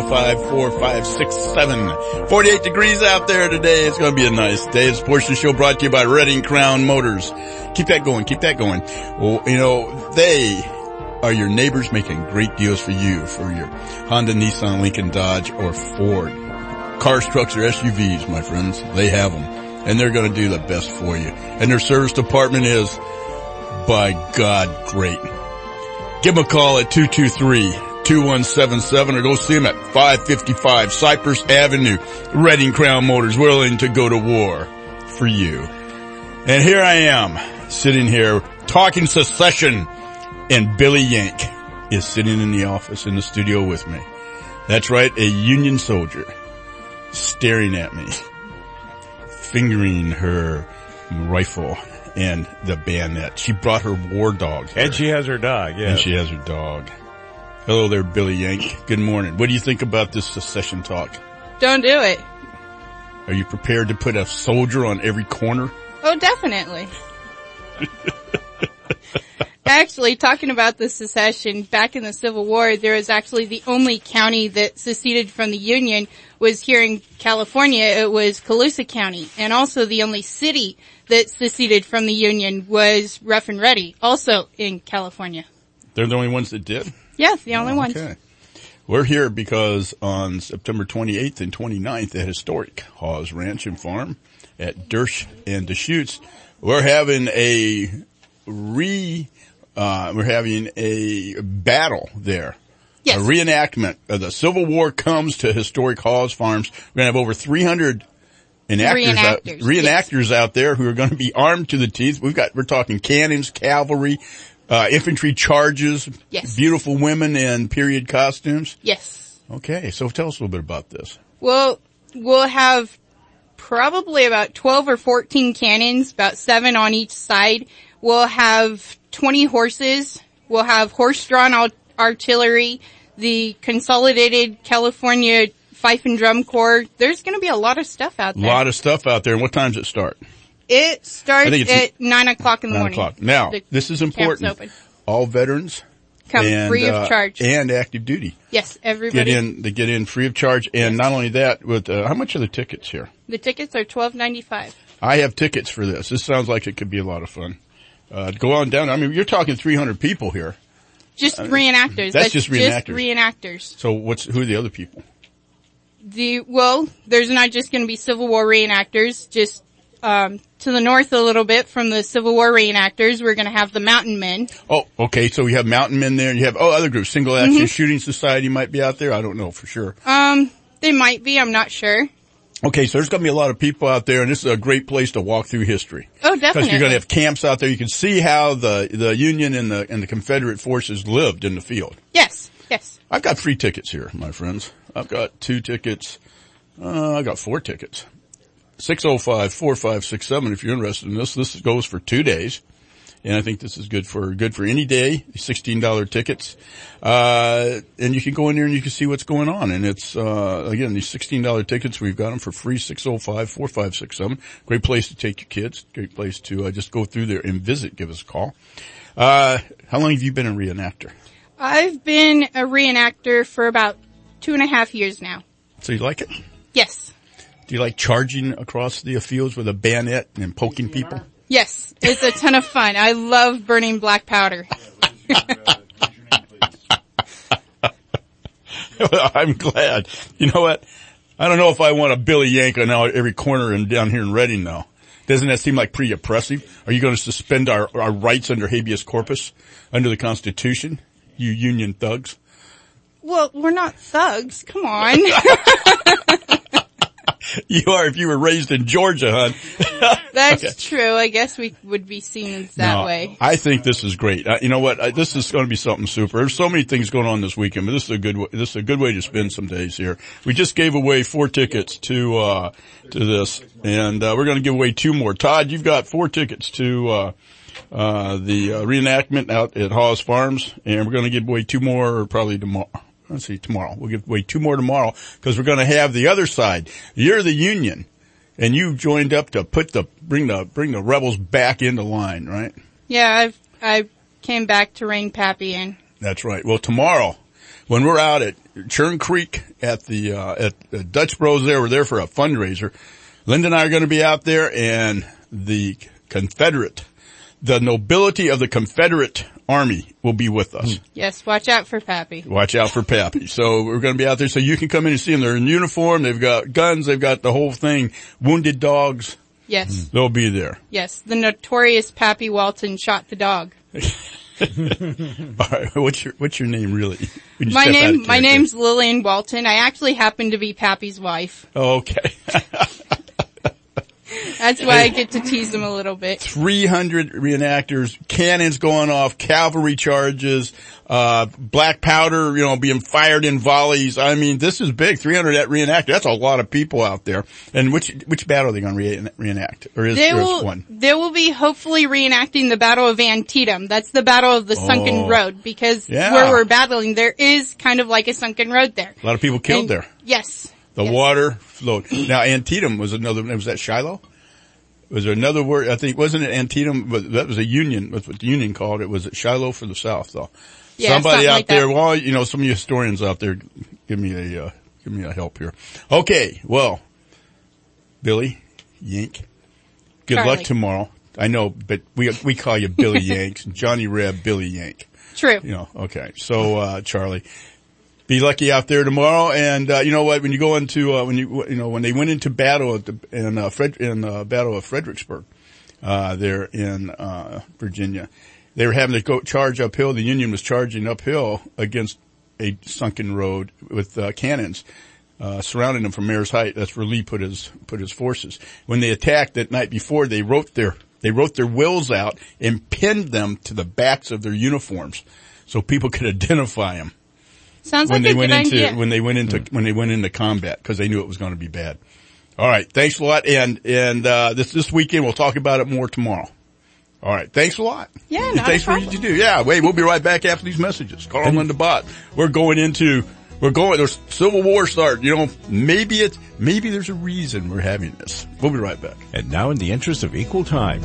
S5: 605-4567. 48 degrees out there today. It's going to be a nice day. This portion of the show brought to you by Reading Crown Motors. Keep that going. Keep that going. Well, you know, they are your neighbors making great deals for you for your Honda, Nissan, Lincoln, Dodge, or Ford. Cars, trucks, or SUVs, my friends. They have them. And they're going to do the best for you. And their service department is, by God, great. Give them a call at 223-2177 or go see them at 555 Cypress Avenue. Reading Crown Motors, willing to go to war for you. And here I am, sitting here, talking secession, and Billy Yank is sitting in the office in the studio with me. That's right, a Union soldier staring at me, fingering her rifle and the bayonet. She brought her war dog here.
S7: And she has her dog, yeah.
S5: And she has her dog. Hello there, Billy Yank. Good morning. What do you think about this secession talk?
S11: Don't do it.
S5: Are you prepared to put a soldier on every corner?
S11: Oh, definitely. Actually, talking about the secession, back in the Civil War, there was actually the only county that seceded from the Union was here in California. It was Colusa County. And also the only city that seceded from the Union was Rough and Ready, also in California.
S5: They're the only ones that did?
S11: Yes, the only ones.
S5: Okay. We're here because on September 28th and 29th at historic Hawes Ranch and Farm at Dersch and Deschutes, we're having a battle there.
S11: Yes.
S5: A reenactment of the Civil War comes to historic Hawes Farms. We're going to have over 300 reenactors out there who are going to be armed to the teeth. We're talking cannons, cavalry, infantry charges,
S11: yes,
S5: beautiful women in period costumes.
S11: Yes.
S5: Okay, so tell us a little bit about this.
S11: Well, we'll have probably about 12 or 14 cannons, about 7 on each side. We'll have 20 horses. We'll have horse-drawn artillery, the Consolidated California Fife and Drum Corps. There's going to be a lot of stuff out there.
S5: A lot of stuff out there. And what time does it start?
S11: It starts at 9 o'clock in the morning.
S5: 9 o'clock. Now, this is important. All veterans
S11: come free of charge.
S5: And active duty.
S11: Yes, everybody.
S5: They get in free of charge. And not only that, with how much are the tickets here?
S11: The tickets are $12.95.
S5: I have tickets for this. This sounds like it could be a lot of fun. Go on down. I mean, you're talking 300 people here.
S11: Just reenactors.
S5: That's just reenactors.
S11: Just reenactors.
S5: So who are the other people?
S11: There's not just going to be Civil War reenactors. Just to the north a little bit from the Civil War reenactors, we're going to have the Mountain Men.
S5: Oh, okay. So we have Mountain Men there, and you have other groups. Single Action Shooting Society might be out there. I don't know for sure.
S11: They might be. I'm not sure.
S5: Okay, so there's going to be a lot of people out there, and this is a great place to walk through history.
S11: Oh, definitely.
S5: Because you're going to have camps out there. You can see how the Union and the Confederate forces lived in the field.
S11: Yes, yes.
S5: I've got free tickets here, my friends. I've got 2 tickets. I've got 4 tickets. 605-4567 if you're interested in this. This goes for 2 days. And I think this is good for any day. $16 tickets. And you can go in there and you can see what's going on. And it's, again, these $16 tickets, we've got them for free, 605-4567. Great place to take your kids. Great place to, just go through there and visit. Give us a call. How long have you been a reenactor?
S11: I've been a reenactor for about 2.5 years now.
S5: So you like it?
S11: Yes.
S5: Do you like charging across the fields with a bayonet and poking people?
S11: Yes, it's a ton of fun. I love burning black powder.
S5: I'm glad. You know what? I don't know if I want a Billy Yank on every corner and down here in Reading now. Doesn't that seem like pretty oppressive? Are you going to suspend our rights under habeas corpus, under the Constitution, you Union thugs?
S11: Well, we're not thugs. Come on.
S5: You are if you were raised in Georgia, hon.
S11: That's true. I guess we would be seen that way.
S5: I think this is great. You know what? This is going to be something super. There's so many things going on this weekend, but this is a good way to spend some days here. We just gave away 4 tickets to this, and we're going to give away 2 more. Todd, you've got 4 tickets to the reenactment out at Hawes Farms, and we're going to give away 2 more probably tomorrow. Let's see, tomorrow. We'll give away 2 more tomorrow because we're going to have the other side. You're the Union, and you joined up to bring the rebels back into line, right?
S11: Yeah, I came back to rein Pappy in.
S5: That's right. Well, tomorrow, when we're out at Churn Creek at the Dutch Bros there, we're there for a fundraiser. Linda and I are going to be out there, and the nobility of the Confederate Army will be with us.
S11: Yes, watch out for Pappy.
S5: Watch out for Pappy. So we're going to be out there so you can come in and see them. They're in uniform. They've got guns. They've got the whole thing. Wounded dogs.
S11: Yes.
S5: They'll be there.
S11: Yes, the notorious Pappy Walton shot the dog.
S5: All right. What's your name really?
S11: My name's Lillian Walton. I actually happen to be Pappy's wife.
S5: Okay.
S11: That's why I get to tease them a little bit. 300
S5: reenactors, cannons going off, cavalry charges, black powder, being fired in volleys. I mean, this is big. 300 reenactors. That's a lot of people out there. And which battle are they going to reenact? Or is there one?
S11: They will be hopefully reenacting the Battle of Antietam. That's the Battle of the Sunken Road, because where we're battling, there is kind of like a sunken road there.
S5: A lot of people killed there.
S11: Yes.
S5: The water flowed. Now, Antietam was that Shiloh? Was there another word? I think, wasn't it Antietam? But that was a Union. That's what the Union called it. Was it Shiloh for the South, though?
S11: Yeah,
S5: somebody out
S11: like
S5: there,
S11: that.
S5: well, some of you historians out there, give me a help here. Okay, well, Billy Yank, good
S11: Charlie.
S5: luck tomorrow. I know, but we call you Billy Yanks, Johnny Reb, Billy Yank.
S11: True.
S5: Okay. So, Charlie, be lucky out there tomorrow. And, you know what, when you go into, when they went into battle in Battle of Fredericksburg, there in, Virginia, they were having to go charge uphill. The Union was charging uphill against a sunken road with, cannons, surrounding them from Mayor's Height. That's where Lee put his forces. When they attacked that night before, they wrote their wills out and pinned them to the backs of their uniforms so people could identify them.
S11: Sounds like a good idea.
S5: When they went into combat, because they knew it was going to be bad. All right, thanks a lot, and this weekend we'll talk about it more tomorrow. All right, thanks a lot.
S11: Yeah,
S5: thanks for what you do. Yeah, wait, we'll be right back after these messages. Carl and Linda Bott. There's Civil War start. Maybe there's a reason we're having this. We'll be right back.
S7: And now, in the interest of equal time.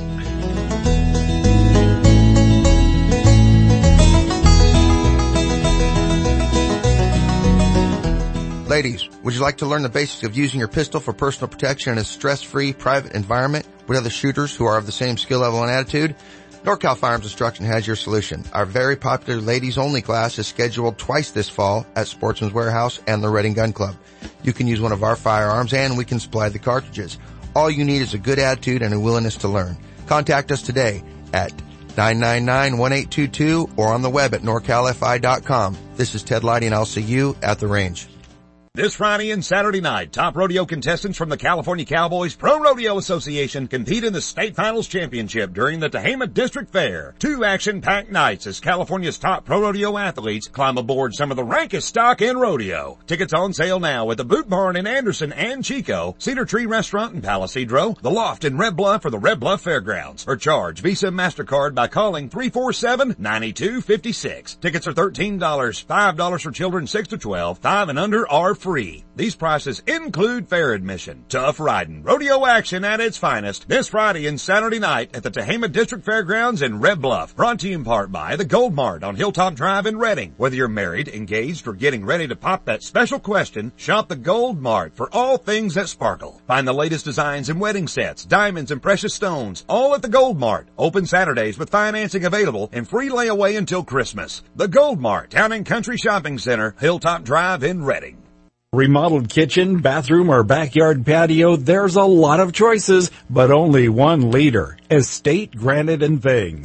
S12: Ladies, would you like to learn the basics of using your pistol for personal protection in a stress-free private environment with other shooters who are of the same skill level and attitude? NorCal Firearms Instruction has your solution. Our very popular ladies-only class is scheduled twice this fall at Sportsman's Warehouse and the Reading Gun Club. You can use one of our firearms and we can supply the cartridges. All you need is a good attitude and a willingness to learn. Contact us today at 999-1822 or on the web at norcalfi.com. This is Ted Lighty and I'll see you at the range.
S15: This Friday and Saturday night, top rodeo contestants from the California Cowboys Pro Rodeo Association compete in the State Finals Championship during the Tehama District Fair. 2 action-packed nights as California's top pro rodeo athletes climb aboard some of the rankest stock in rodeo. Tickets on sale now at the Boot Barn in Anderson and Chico, Cedar Tree Restaurant in Palisadro, The Loft in Red Bluff or the Red Bluff Fairgrounds. Or charge Visa MasterCard by calling 347-9256. Tickets are $13, $5 for children 6 to 12, 5 and under are free. These prices include fair admission. Tough riding, rodeo action at its finest this Friday and Saturday night at the Tehama District Fairgrounds in Red Bluff. Brought to you in part by the Gold Mart on Hilltop Drive in Reading. Whether you're married, engaged, or getting ready to pop that special question, shop the Gold Mart for all things that sparkle. Find the latest designs in wedding sets, diamonds, and precious stones, all at the Gold Mart. Open Saturdays with financing available and free layaway until Christmas. The Gold Mart, Town and Country Shopping Center, Hilltop Drive in Reading.
S7: Remodeled kitchen, bathroom, or backyard patio, there's a lot of choices, but only one leader. Estate Granite and Things.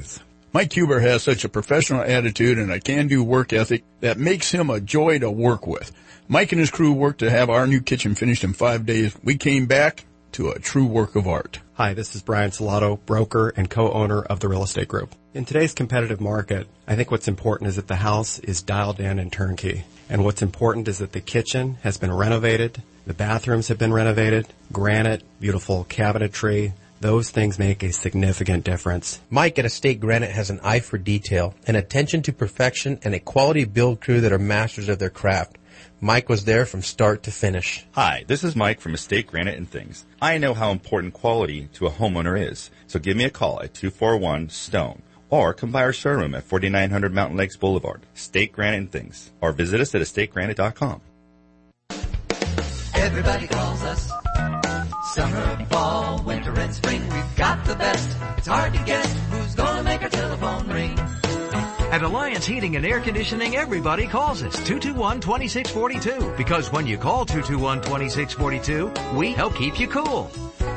S5: Mike Huber has such a professional attitude and a can-do work ethic that makes him a joy to work with. Mike and his crew worked to have our new kitchen finished in 5 days. We came back to a true work of art.
S16: Hi, this is Brian Salato, broker and co-owner of the Real Estate Group. In today's competitive market, I think what's important is that the house is dialed in and turnkey. And what's important is that the kitchen has been renovated, the bathrooms have been renovated, granite, beautiful cabinetry. Those things make a significant difference.
S17: Mike at Estate Granite has an eye for detail, an attention to perfection, and a quality build crew that are masters of their craft. Mike was there from start to finish.
S18: Hi, this is Mike from Estate Granite and Things. I know how important quality to a homeowner is, so give me a call at 241-STONE or come by our showroom at 4900 Mountain Lakes Boulevard, Estate Granite and Things, or visit us at estategranite.com.
S8: Everybody calls us. Summer, fall, winter, and spring, we've got the best. It's hard to guess who's gonna make our telephone ring.
S19: At Alliance Heating and Air Conditioning, everybody calls us 221-2642. Because when you call 221-2642, we help keep you cool.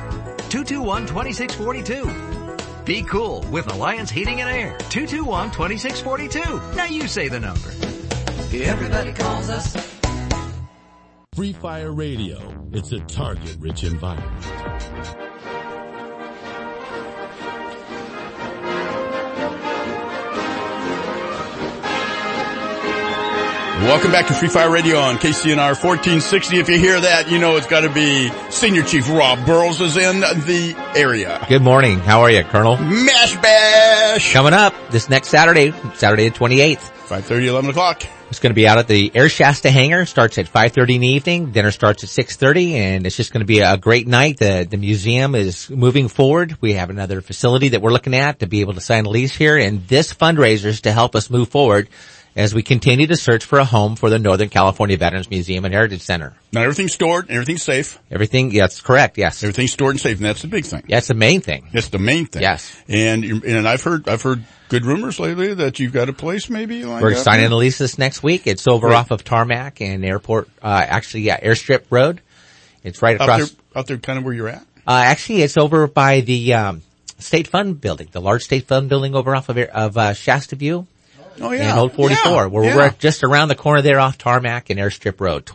S19: 221-2642. Be cool with Alliance Heating and Air. 221-2642. Now you say the number.
S8: Everybody calls us.
S3: Free Fire Radio. It's a target-rich environment.
S5: Welcome back to Free Fire Radio on KCNR 1460. If you hear that, you know it's got to be Senior Chief Rob Burrows is in the area.
S20: Good morning. How are you, Colonel?
S5: Mash Bash!
S20: Coming up this next Saturday the 28th.
S5: 5:30, 11 o'clock.
S20: It's going to be out at the Air Shasta Hangar. Starts at 5:30 in the evening. Dinner starts at 6:30, and it's just going to be a great night. The museum is moving forward. We have another facility that we're looking at to be able to sign a lease here, and this fundraiser is to help us move forward as we continue to search for a home for the Northern California Veterans Museum and Heritage Center.
S5: Now everything's stored, everything's safe.
S20: Everything, that's correct, yes.
S5: Everything's stored and safe, and that's the big thing.
S20: Yeah, that's the main thing.
S5: That's the main thing.
S20: Yes.
S5: And I've heard good rumors lately that you've got a place maybe lined
S20: We're
S5: up.
S20: signing a lease this next week. It's over off of Tarmac and Airport, Airstrip Road. It's right across.
S5: Out there kind of where you're at?
S20: Actually, it's over by the, State Fund building, the large State Fund building over off of Shasta View.
S5: Oh yeah.
S20: And Old 44, we're just around the corner there off Tarmac and Airstrip Road,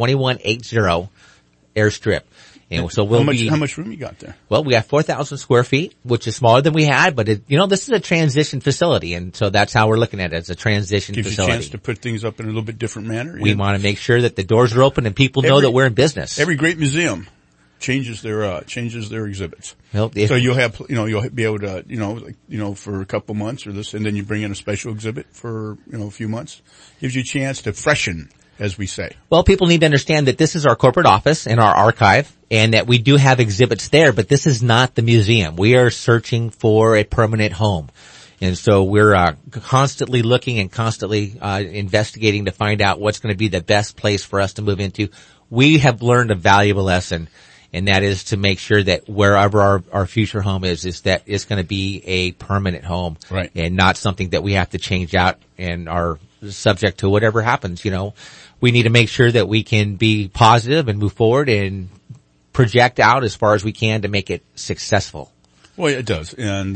S20: 2180 Airstrip. And so how
S5: much room you got there?
S20: Well, we have 4,000 square feet, which is smaller than we had, but this is a transition facility, and so that's how we're looking at it, as a transition facility.
S5: Gives you a chance to put things up in a little bit different manner.
S20: We want to make sure that the doors are open and people know that we're in business.
S5: Every great museum changes their exhibits.
S20: Well,
S5: so you'll be able to, for a couple months or this, and then you bring in a special exhibit for, a few months. Gives you a chance to freshen, as we say.
S20: Well, people need to understand that this is our corporate office and our archive, and that we do have exhibits there, but this is not the museum. We are searching for a permanent home. And so we're constantly looking and constantly investigating to find out what's going to be the best place for us to move into. We have learned a valuable lesson, and that is to make sure that wherever our future home is that it's going to be a permanent home.
S5: Right.
S20: And not something that we have to change out and are subject to whatever happens, We need to make sure that we can be positive and move forward and project out as far as we can to make it successful.
S5: Well, it does. And,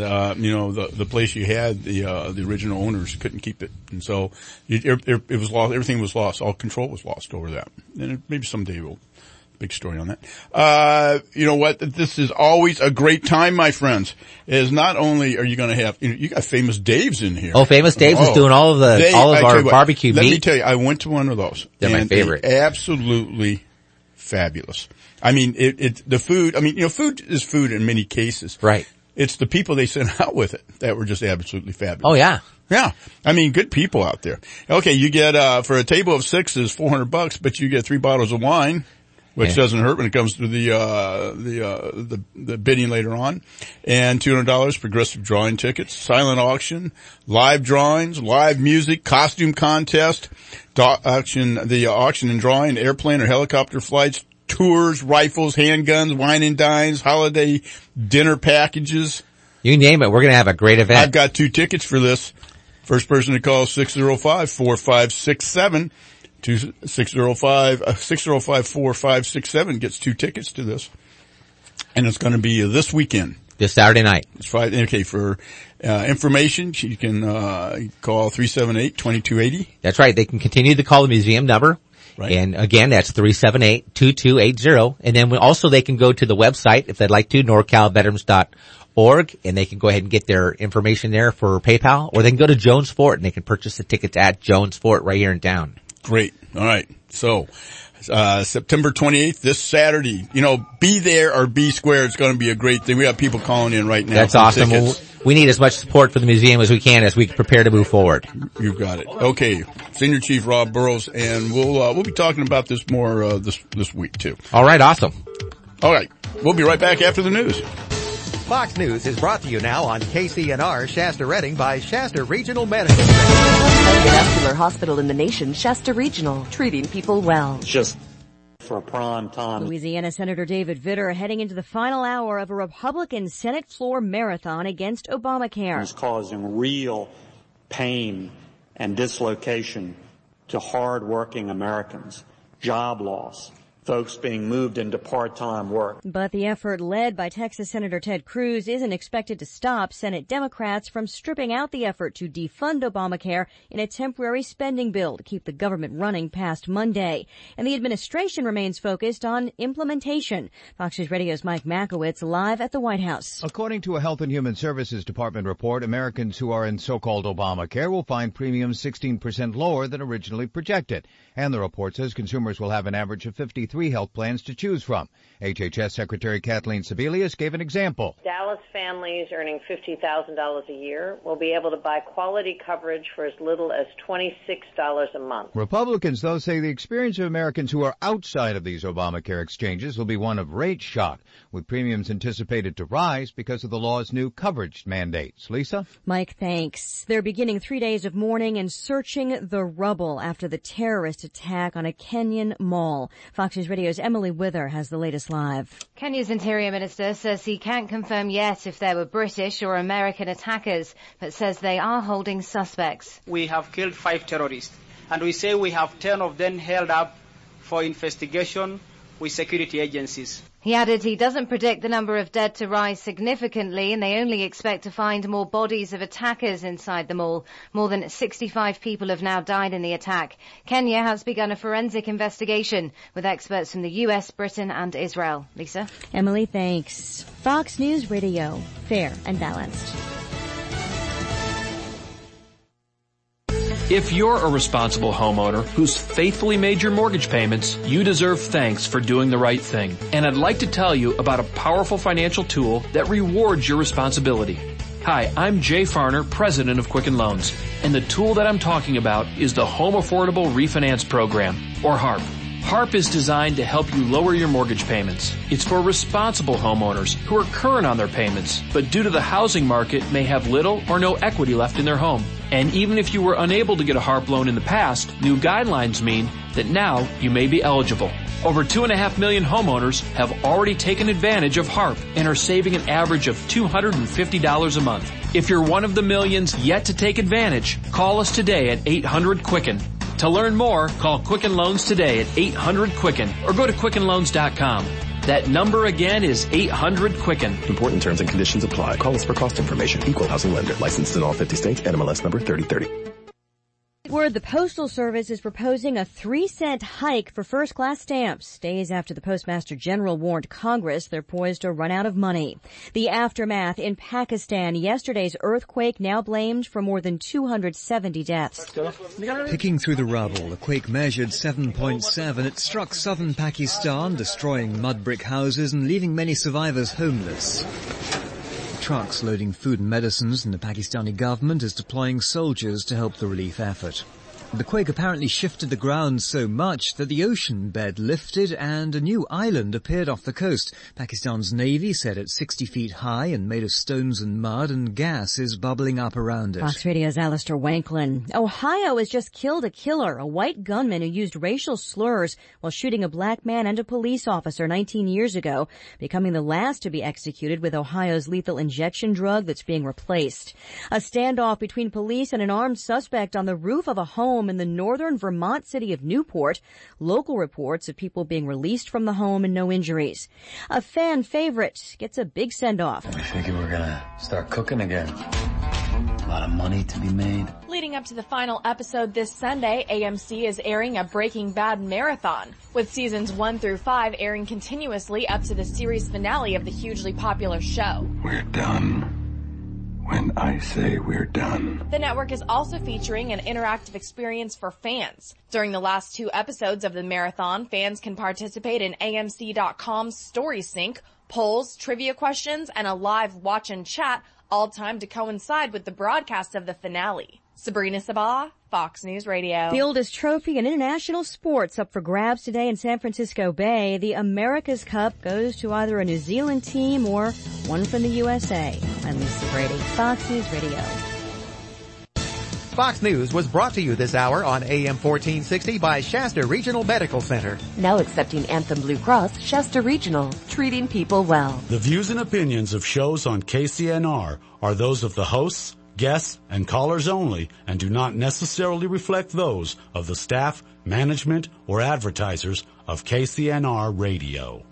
S5: the place you had, the original owners couldn't keep it. And so it was lost. Everything was lost. All control was lost over that. And maybe someday big story on that. You know what? This is always a great time, my friends. Is not only are you going to have, you got Famous Dave's in here.
S20: Oh, Famous Dave's is doing all of our barbecue meat.
S5: Let me tell you, I went to one of those.
S20: They're my favorite.
S5: Absolutely fabulous. I mean, the food, food is food in many cases.
S20: Right.
S5: It's the people they sent out with it that were just absolutely fabulous.
S20: Oh yeah.
S5: Yeah. I mean, good people out there. Okay. You get, for a table of 6 is $400, but you get 3 bottles of wine, which doesn't hurt when it comes to the bidding later on. And $200 progressive drawing tickets, silent auction, live drawings, live music, costume contest, auction and drawing, airplane or helicopter flights, tours, rifles, handguns, wine and dines, holiday dinner packages.
S20: You name it. We're going to have a great event.
S5: I've got 2 tickets for this. First person to call 605-4567. 605-4567 gets 2 tickets to this. And it's going to be this weekend.
S20: This Saturday night.
S5: It's Friday. Okay, for information, you can call 378-2280.
S20: That's right. They can continue to call the museum number.
S5: Right.
S20: And again, that's 378-2280. And then also they can go to the website, if they'd like to, norcalveterans.org, and they can go ahead and get their information there for PayPal, or they can go to Jones Fort and they can purchase the tickets at Jones Fort right here in town.
S5: Great. All right. So, September 28th, this Saturday, be there or be square. It's going to be a great thing. We have people calling in right now.
S20: That's awesome. We need as much support for the museum as we can as we prepare to move forward.
S5: You've got it. Okay. Senior Chief Rob Burrows, and we'll be talking about this more, this week too.
S20: All right. Awesome.
S5: All right. We'll be right back after the news.
S1: Fox News is brought to you now on KCNR Shasta Redding by Shasta Regional Medical Center.
S21: Cardiovascular hospital in the nation, Shasta Regional, treating people well.
S22: Just for prime time.
S23: Louisiana Senator David Vitter heading into the final hour of a Republican Senate floor marathon against Obamacare.
S22: It's causing real pain and dislocation to hard-working Americans, job loss, folks being moved into part-time work.
S23: But the effort led by Texas Senator Ted Cruz isn't expected to stop Senate Democrats from stripping out the effort to defund Obamacare in a temporary spending bill to keep the government running past Monday. And the administration remains focused on implementation. Fox News Radio's Mike Makowitz live at the White House.
S24: According to a Health and Human Services Department report, Americans who are in so-called Obamacare will find premiums 16% lower than originally projected. And the report says consumers will have an average of 53 health plans to choose from. HHS Secretary Kathleen Sebelius gave an example.
S25: Dallas families earning $50,000 a year will be able to buy quality coverage for as little as $26 a month.
S24: Republicans, though, say the experience of Americans who are outside of these Obamacare exchanges will be one of rate shock, with premiums anticipated to rise because of the law's new coverage mandates. Lisa?
S23: Mike, thanks. They're beginning 3 days of mourning and searching the rubble after the terrorist attack on a Kenyan mall. Fox News Radio's Emily Wither has the latest live.
S27: Kenya's Interior Minister says he can't confirm yet if there were British or American attackers, but says they are holding suspects.
S28: We have killed 5 terrorists, and we say we have 10 of them held up for investigation with security agencies.
S27: He added he doesn't predict the number of dead to rise significantly, and they only expect to find more bodies of attackers inside the mall. More than 65 people have now died in the attack. Kenya has begun a forensic investigation with experts from the US, Britain and Israel. Lisa?
S23: Emily, thanks. Fox News Radio. Fair and balanced.
S29: If you're a responsible homeowner who's faithfully made your mortgage payments, you deserve thanks for doing the right thing. And I'd like to tell you about a powerful financial tool that rewards your responsibility. Hi, I'm Jay Farner, president of Quicken Loans, and the tool that I'm talking about is the Home Affordable Refinance Program, or HARP. HARP is designed to help you lower your mortgage payments. It's for responsible homeowners who are current on their payments, but due to the housing market may have little or no equity left in their home. And even if you were unable to get a HARP loan in the past, new guidelines mean that now you may be eligible. Over 2.5 million homeowners have already taken advantage of HARP and are saving an average of $250 a month. If you're one of the millions yet to take advantage, call us today at 800-QUICKEN. To learn more, call Quicken Loans today at 800-QUICKEN or go to QuickenLoans.com. That number again is 800-QUICKEN.
S30: Important terms and conditions apply. Call us for cost information. Equal housing lender. Licensed in all 50 states. NMLS number 3030.
S23: Word the Postal Service is proposing a 3-cent hike for first-class stamps. Days after the Postmaster General warned Congress they're poised to run out of money. The aftermath in Pakistan. Yesterday's earthquake now blamed for more than 270 deaths.
S31: Picking through the rubble, the quake measured 7.7. It struck southern Pakistan, destroying mud brick houses and leaving many survivors homeless. Trucks loading food and medicines, and the Pakistani government is deploying soldiers to help the relief effort. The quake apparently shifted the ground so much that the ocean bed lifted and a new island appeared off the coast. Pakistan's Navy said it's 60 feet high and made of stones and mud, and gas is bubbling up around it.
S23: Fox Radio's Alistair Wanklin. Ohio has just killed a killer, a white gunman who used racial slurs while shooting a black man and a police officer 19 years ago, becoming the last to be executed with Ohio's lethal injection drug that's being replaced. A standoff between police and an armed suspect on the roof of a home home in the northern Vermont city of Newport. Local reports of people being released from the home and no injuries. A fan favorite gets a big send-off.
S2: We figured we're gonna start cooking again. A lot of money to be made.
S4: Leading up to the final episode this Sunday, AMC is airing a Breaking Bad marathon, with seasons 1 through 5 airing continuously up to the series finale of the hugely popular show.
S2: We're done when I say we're done.
S4: The network is also featuring an interactive experience for fans. During the last 2 episodes of the marathon, fans can participate in AMC.com's Story Sync, polls, trivia questions, and a live watch and chat, all timed to coincide with the broadcast of the finale. Sabrina Sabah, Fox News Radio.
S23: The oldest trophy in international sports up for grabs today in San Francisco Bay. The America's Cup goes to either a New Zealand team or one from the USA. I'm Lisa Brady, Fox News Radio.
S1: Fox News was brought to you this hour on AM 1460 by Shasta Regional Medical Center.
S21: Now accepting Anthem Blue Cross, Shasta Regional, treating people well.
S3: The views and opinions of shows on KCNR are those of the hosts, guests, and callers only and do not necessarily reflect those of the staff, management, or advertisers of KCNR Radio.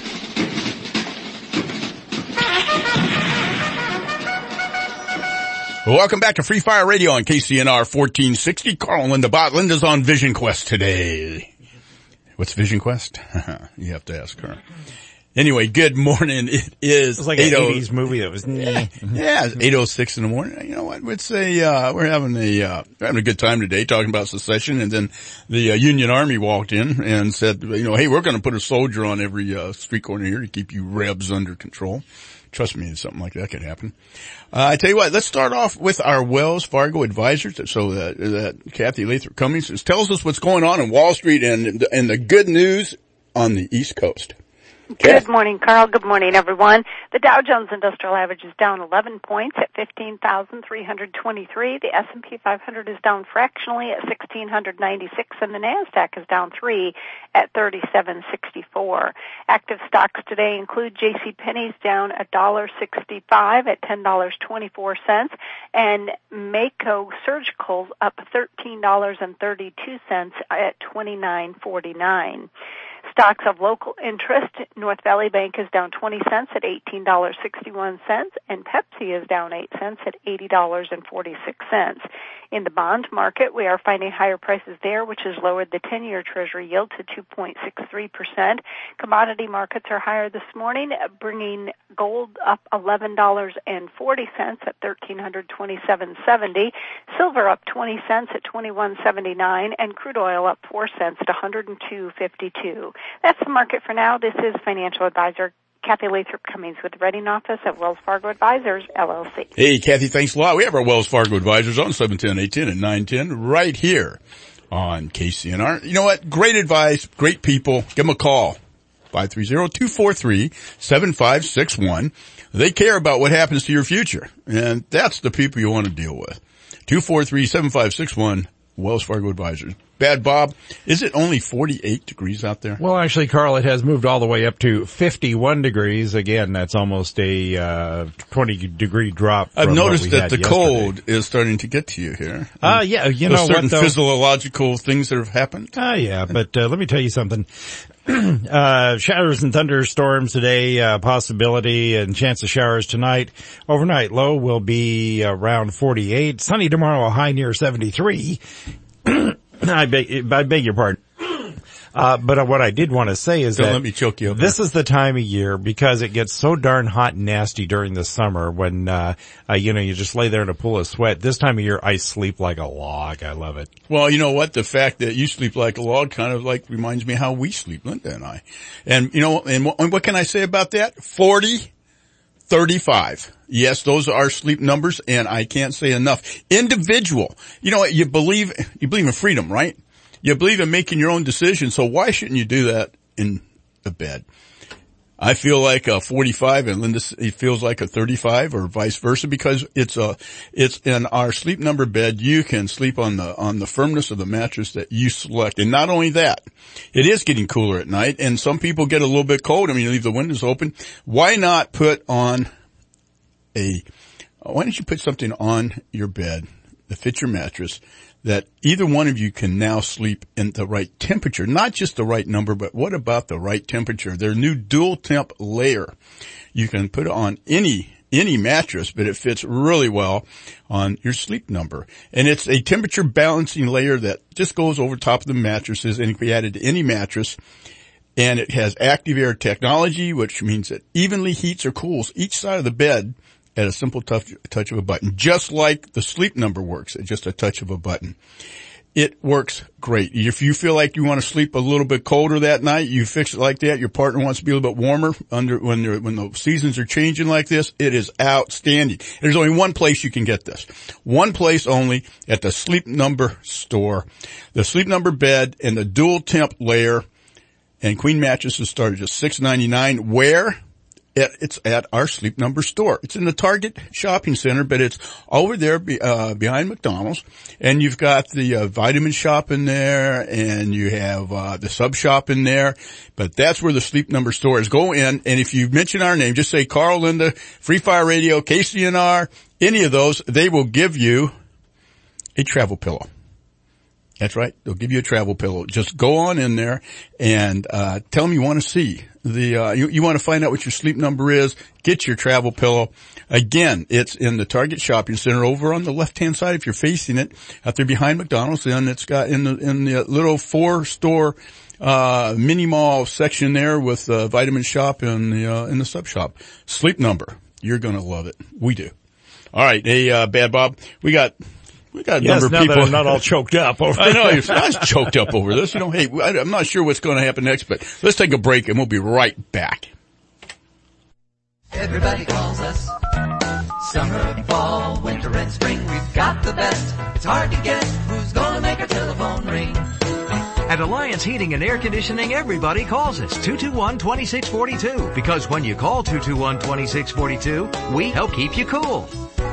S5: Welcome back to Free Fire Radio on KCNR 1460. Carl and Linda Bott. Linda's on Vision Quest today. What's Vision Quest? You have to ask her. Anyway, good morning. It is
S7: like an 80s movie that was
S5: yeah, it's 8:06 in the morning. You know what? We're having a good time today talking about secession, and then the Union Army walked in and said, hey, we're going to put a soldier on every street corner here to keep you rebs under control. Trust me, something like that could happen. I tell you what, let's start off with our Wells Fargo advisors. So that Kathy Lathrop Cummings tells us what's going on in Wall Street and the good news on the East Coast.
S6: Good morning, Carl. Good morning, everyone. The Dow Jones Industrial Average is down 11 points at 15,323. The S&P 500 is down fractionally at 1,696, and the NASDAQ is down 3 at 3764. Active stocks today include JCPenney's down $1.65 at $10.24, and Mako Surgical's up $13.32 at $29.49. Stocks of local interest, North Valley Bank is down 20 cents at $18.61, and Pepsi is down 8 cents at $80.46. In the bond market, we are finding higher prices there, which has lowered the 10-year Treasury yield to 2.63%. Commodity markets are higher this morning, bringing gold up $11.40 at $1,327.70, silver up 20 cents at $21.79, and crude oil up 4 cents at $102.52. That's the market for now. This is financial advisor Kathy Lathrop Cummings with the Reading Office at Wells Fargo Advisors, LLC.
S5: Hey, Kathy, thanks a lot. We have our Wells Fargo Advisors on 710, 810, and 910 right here on KCNR. You know what? Great advice, great people. Give them a call. 530-243-7561. They care about what happens to your future, and that's the people you want to deal with. 243-7561, Wells Fargo Advisors. Bad Bob, is it only 48 degrees out there?
S7: Well, actually, Carl, it has moved all the way up to 51 degrees. Again, that's almost a 20-degree drop.
S5: I've noticed that the cold is starting to get to you here.
S7: Yeah, you know what,
S5: certain physiological things that have happened.
S7: Yeah, but let me tell you something. Showers and thunderstorms today, possibility and chance of showers tonight. Overnight low will be around 48. Sunny tomorrow, a high near 73. I beg your pardon. But what I did want to say is
S5: Don't let me choke you up
S7: this is the time of year because it gets so darn hot and nasty during the summer when, you just lay there in a pool of sweat. This time of year, I sleep like a log. I love it.
S5: Well, you know what? The fact that you sleep like a log kind of like reminds me how we sleep, Linda and I. And, and what can I say about that? 40, 35. Yes, those are our sleep numbers, and I can't say enough. Individual. You know what? You believe in freedom, right? You believe in making your own decisions, so why shouldn't you do that in the bed? I feel like a 45 and Linda feels like a 35 or vice versa because it's in our sleep number bed. You can sleep on the firmness of the mattress that you select. And not only that, it is getting cooler at night and some people get a little bit cold. I mean, you leave the windows open. Why not why don't you put something on your bed that fits your mattress that either one of you can now sleep in the right temperature. Not just the right number, but what about the right temperature? Their new dual temp layer. You can put it on any mattress, but it fits really well on your Sleep Number. And it's a temperature balancing layer that just goes over top of the mattresses and can be added to any mattress. And it has active air technology, which means it evenly heats or cools each side of the bed at a simple touch of a button, just like the Sleep Number works at just a touch of a button. It works great. If you feel like you want to sleep a little bit colder that night, you fix it like that. Your partner wants to be a little bit warmer when the seasons are changing like this. It is outstanding. There's only one place you can get this. One place only, at the Sleep Number store. The Sleep Number bed and the dual temp layer and queen mattresses start at just $6.99. Where? It's at our Sleep Number store. It's in the Target shopping center, but it's over there behind McDonald's. And you've got the vitamin shop in there, and you have the sub shop in there. But that's where the Sleep Number store is. Go in, and if you mention our name, just say Carl, Linda, Free Fire Radio, KCNR, any of those, they will give you a travel pillow. That's right. They'll give you a travel pillow. Just go on in there and tell them you want to see you want to find out what your Sleep Number is. Get your travel pillow. Again, it's in the Target shopping center over on the left-hand side if you're facing it, out there behind McDonald's. And it's got in the little 4-store mini mall section there with vitamin shop and in the sub shop. Sleep Number. You're going to love it. We do. All right. Hey, Bad Bob, we got a number of people.
S7: That I'm not all choked up over
S5: I know, I was choked up over this. Hey, I'm not sure what's going to happen next, but let's take a break and we'll be right back.
S8: Everybody calls us. Summer, fall, winter, and spring. We've got the best. It's hard to guess who's going to make our telephone ring.
S19: At Alliance Heating and Air Conditioning, everybody calls us 221-2642. Because when you call 221-2642, we help keep you cool.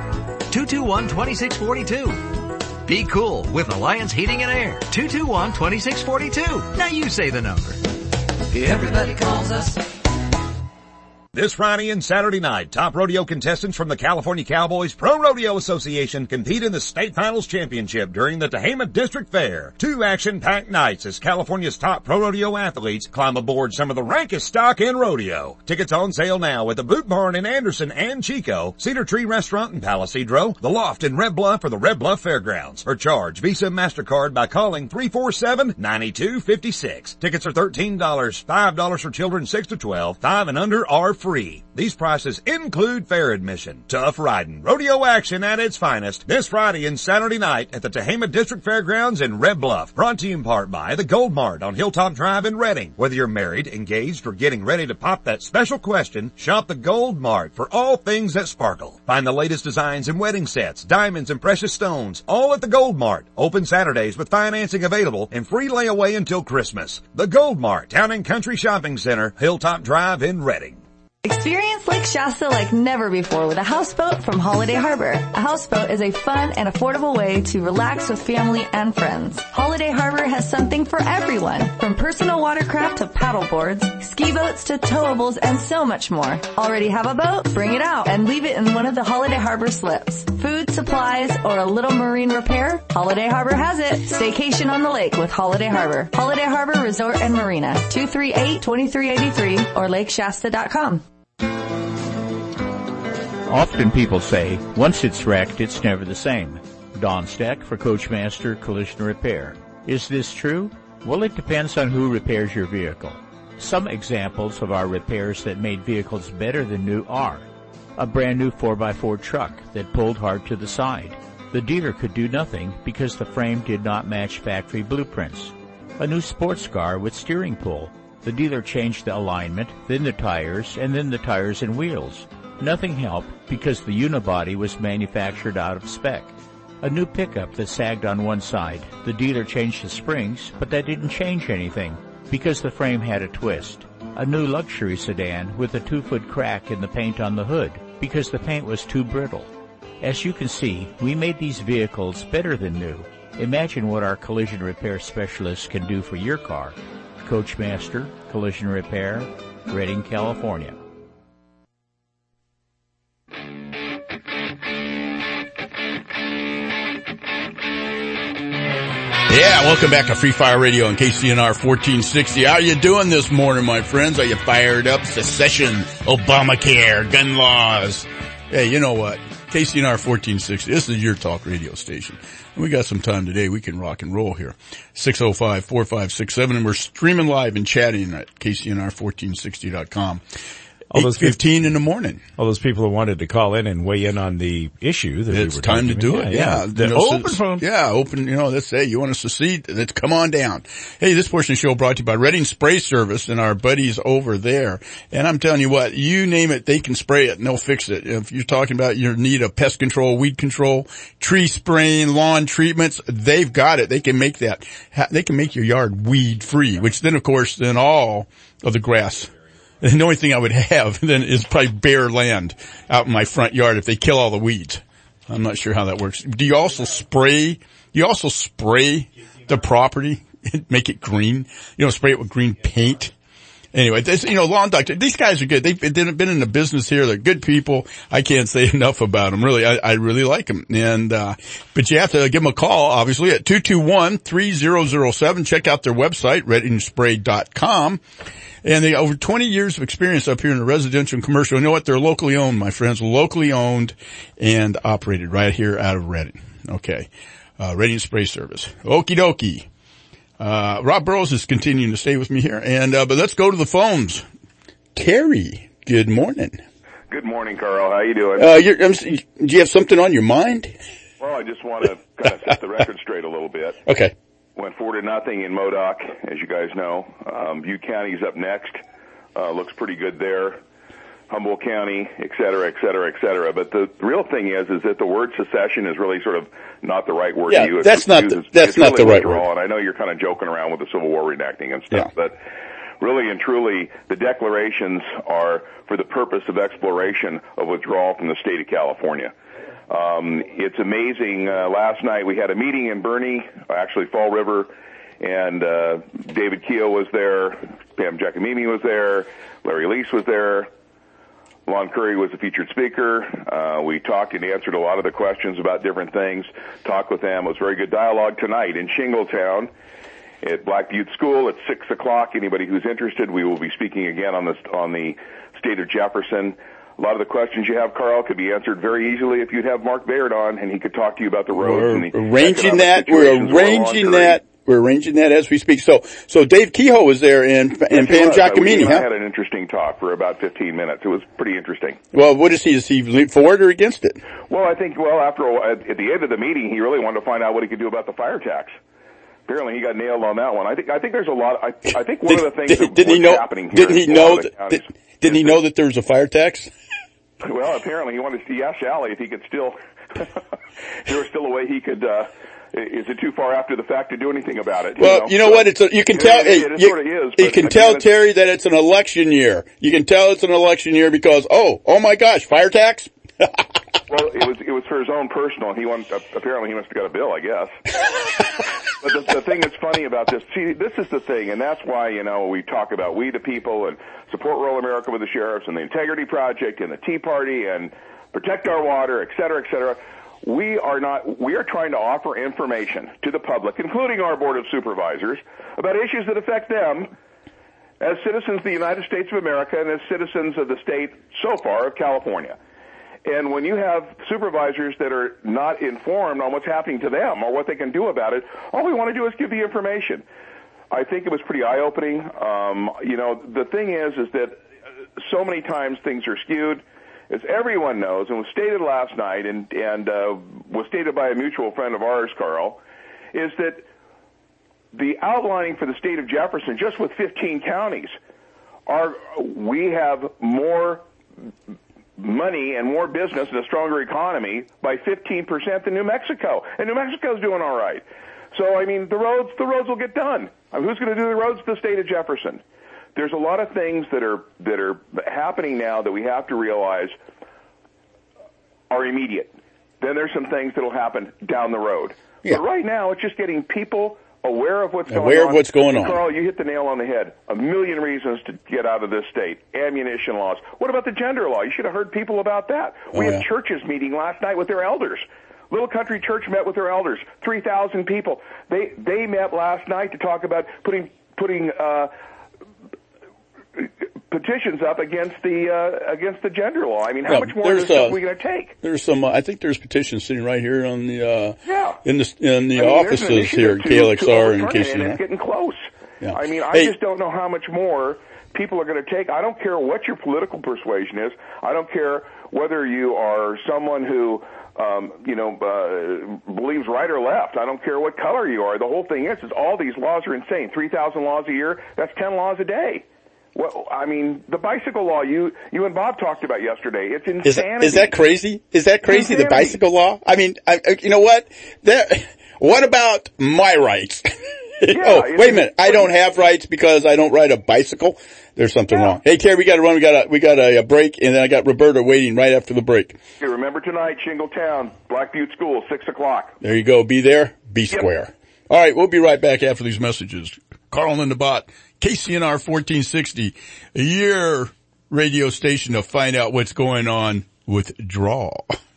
S19: 221-2642. Be cool with Alliance Heating and Air. 221-2642. Now you say the number.
S8: Everybody calls us.
S9: This Friday and Saturday night, top rodeo contestants from the California Cowboys Pro Rodeo Association compete in the State Finals Championship during the Tehama District Fair. 2 action-packed nights as California's top pro rodeo athletes climb aboard some of the rankest stock in rodeo. Tickets on sale now at the Boot Barn in Anderson and Chico, Cedar Tree Restaurant in Palisadro, The Loft in Red Bluff, or the Red Bluff Fairgrounds. Or charge Visa MasterCard by calling 347-9256. Tickets are $13, $5 for children 6 to 12, 5 and under are free. These prices include fair admission. Tough riding, rodeo action at its finest this Friday and Saturday night at the Tehama District Fairgrounds in Red Bluff. Brought to you in part by the Gold Mart on Hilltop Drive in Redding. Whether you're married, engaged, or getting ready to pop that special question, shop the Gold Mart for all things that sparkle. Find the latest designs and wedding sets, diamonds, and precious stones, all at the Gold Mart. Open Saturdays with financing available and free layaway until Christmas. The Gold Mart, Town and Country Shopping Center, Hilltop Drive in Redding.
S10: Experience Lake Shasta like never before with a houseboat from Holiday Harbor. A houseboat is a fun and affordable way to relax with family and friends. Holiday Harbor has something for everyone, from personal watercraft to paddle boards, ski boats to towables, and so much more. Already have a boat? Bring it out and leave it in one of the Holiday Harbor slips. Food, supplies, or a little marine repair? Holiday Harbor has it. Staycation on the lake with Holiday Harbor. Holiday Harbor Resort and Marina, 238-2383 or lakeshasta.com.
S11: Often people say, once it's wrecked, it's never the same. Don Steck for Coachmaster Collision Repair. Is this true? Well, it depends on who repairs your vehicle. Some examples of our repairs that made vehicles better than new are a brand new 4x4 truck that pulled hard to the side. The dealer could do nothing because the frame did not match factory blueprints. A new sports car with steering pull. The dealer changed the alignment, then the tires, and then the tires and wheels. Nothing helped because the unibody was manufactured out of spec. A new pickup that sagged on one side. The dealer changed the springs, but that didn't change anything because the frame had a twist. A new luxury sedan with a 2-foot crack in the paint on the hood because the paint was too brittle. As you can see, we made these vehicles better than new. Imagine what our collision repair specialists can do for your car. Coachmaster Collision Repair, Redding, California.
S5: Yeah, welcome back to Free Fire Radio on KCNR 1460. How are you doing this morning, my friends? Are you fired up? Secession, Obamacare, gun laws. Hey, you know what? KCNR 1460, this is your talk radio station. And we got some time today. We can rock and roll here. 605-4567, and we're streaming live and chatting at KCNR1460.com. 8:15 in the morning.
S7: All those people who wanted to call in and weigh in on the issue. That
S5: it's time to do it. Yeah.
S7: The open phone.
S5: Yeah, open, let's say you want us to see, let's come on down. Hey, this portion of the show brought to you by Redding Spray Service and our buddies over there. And I'm telling you what, you name it, they can spray it and they'll fix it. If you're talking about your need of pest control, weed control, tree spraying, lawn treatments, they've got it. They can make that. They can make your yard weed free, which then of course, then all of the grass. And the only thing I would have then is probably bare land out in my front yard if they kill all the weeds. I'm not sure how that works. Do you also spray the property, make it green? Spray it with green paint? Anyway, lawn doctor, these guys are good. They've been in the business here. They're good people. I can't say enough about them. Really, I really like them. And, but you have to give them a call, obviously, at 221-3007. Check out their website, reddingspray.com. And they over 20 years of experience up here in the residential and commercial. You know what? They're locally owned, my friends. Locally owned and operated right here out of Redding. Okay. Redding Spray Service. Okie dokie. Rob Burrows is continuing to stay with me here. And, but let's go to the phones. Terry, good morning.
S12: Good morning, Carl. How you doing?
S5: Do you have something on your mind?
S12: Well, I just want to kind of set the record straight a little bit.
S5: Okay.
S12: Went 4-0 in Modoc, as you guys know. Butte County's up next. Looks pretty good there. Humboldt County, et cetera, et cetera, et cetera. But the real thing is that the word secession is really sort of not the right word to use.
S5: That's not the right word.
S12: And I know you're kind of joking around with the Civil War reenacting and stuff, but really and truly, the declarations are for the purpose of exploration of withdrawal from the state of California. It's amazing. Last night we had a meeting in Bernie, actually Fall River, and David Keogh was there, Pam Giacomini was there, Larry Lease was there, Lon Curry was the featured speaker. We talked and answered a lot of the questions about different things, talked with them. It was very good dialogue tonight in Shingletown at Black Butte School at 6 o'clock. Anybody who's interested, we will be speaking again on the state of Jefferson. A lot of the questions you have, Carl, could be answered very easily if you'd have Mark Baird on, and he could talk to you about the roads and the
S5: arranging that. We're arranging that as we speak. So Dave Kehoe was there and Pam Giacomini,
S12: I had an interesting talk for about 15 minutes. It was pretty interesting.
S5: Well, what is he? Is he for it or against it?
S12: Well, I think, at the end of the meeting, he really wanted to find out what he could do about the fire tax. Apparently, he got nailed on that one. I think there's a lot. I think one of the things that's happening here.
S5: Didn't he know that there was a fire tax?
S12: Well, apparently he wanted to see Shally if he could still. There was still a way he could. Is it too far after the fact to do anything about it?
S5: Well, you know what? You can tell. You can tell, Terry, that it's an election year. You can tell it's an election year because oh my gosh, fire tax.
S12: Well, it was for his own personal. Apparently he must have got a bill, I guess. But the thing that's funny about this, see, this is the thing, and that's why, we talk about we the people and support rural America with the sheriffs and the Integrity Project and the Tea Party and protect our water, et cetera, et cetera. We are trying to offer information to the public, including our Board of Supervisors, about issues that affect them as citizens of the United States of America and as citizens of the state, so far, of California. And when you have supervisors that are not informed on what's happening to them or what they can do about it, all we want to do is give the information. I think it was pretty eye-opening. The thing is that so many times things are skewed. As everyone knows, and was stated last night and was stated by a mutual friend of ours, Carl, is that the outlining for the state of Jefferson, just with 15 counties, we have more money and more business and a stronger economy by 15% than New Mexico. And New Mexico's doing all right. So, I mean, the roads will get done. I mean, who's going to do the roads? The state of Jefferson. There's a lot of things that are happening now that we have to realize are immediate. Then there's some things that will happen down the road. Yeah. But right now, it's just getting people aware of what's going on. Carl, you hit the nail on the head. A million reasons to get out of this state. Ammunition laws. What about the gender law? You should have heard people about that. We had churches meeting last night with their elders. Little Country Church met with their elders, 3,000 people. They met last night to talk about putting petitions up against the gender law. I mean, how much more of this stuff are we going to take?
S5: There's some. I think there's petitions sitting right here on the in the offices here at KLXR and KCNR.
S12: And it's getting close.
S5: Yeah.
S12: I mean, I just don't know how much more people are going to take. I don't care what your political persuasion is. I don't care whether you are someone who believes right or left. I don't care what color you are. The whole thing is all these laws are insane. 3,000 laws a year. That's 10 laws a day. Well, I mean, the bicycle law you and Bob talked about yesterday, it's insanity.
S5: Is that crazy? Is that crazy, the bicycle law? I mean, you know what? What about my rights?
S12: Yeah,
S5: wait a minute. I don't have rights because I don't ride a bicycle? There's something wrong. Hey, Terry, we got to run. We got a break, and then I got Roberta waiting right after the break.
S12: Hey, remember tonight, Shingletown, Black Butte School, 6:00.
S5: There you go. Be there, be square. All right, we'll be right back after these messages. Carl and the Bot, KCNR 1460, your radio station to find out what's going on with draw.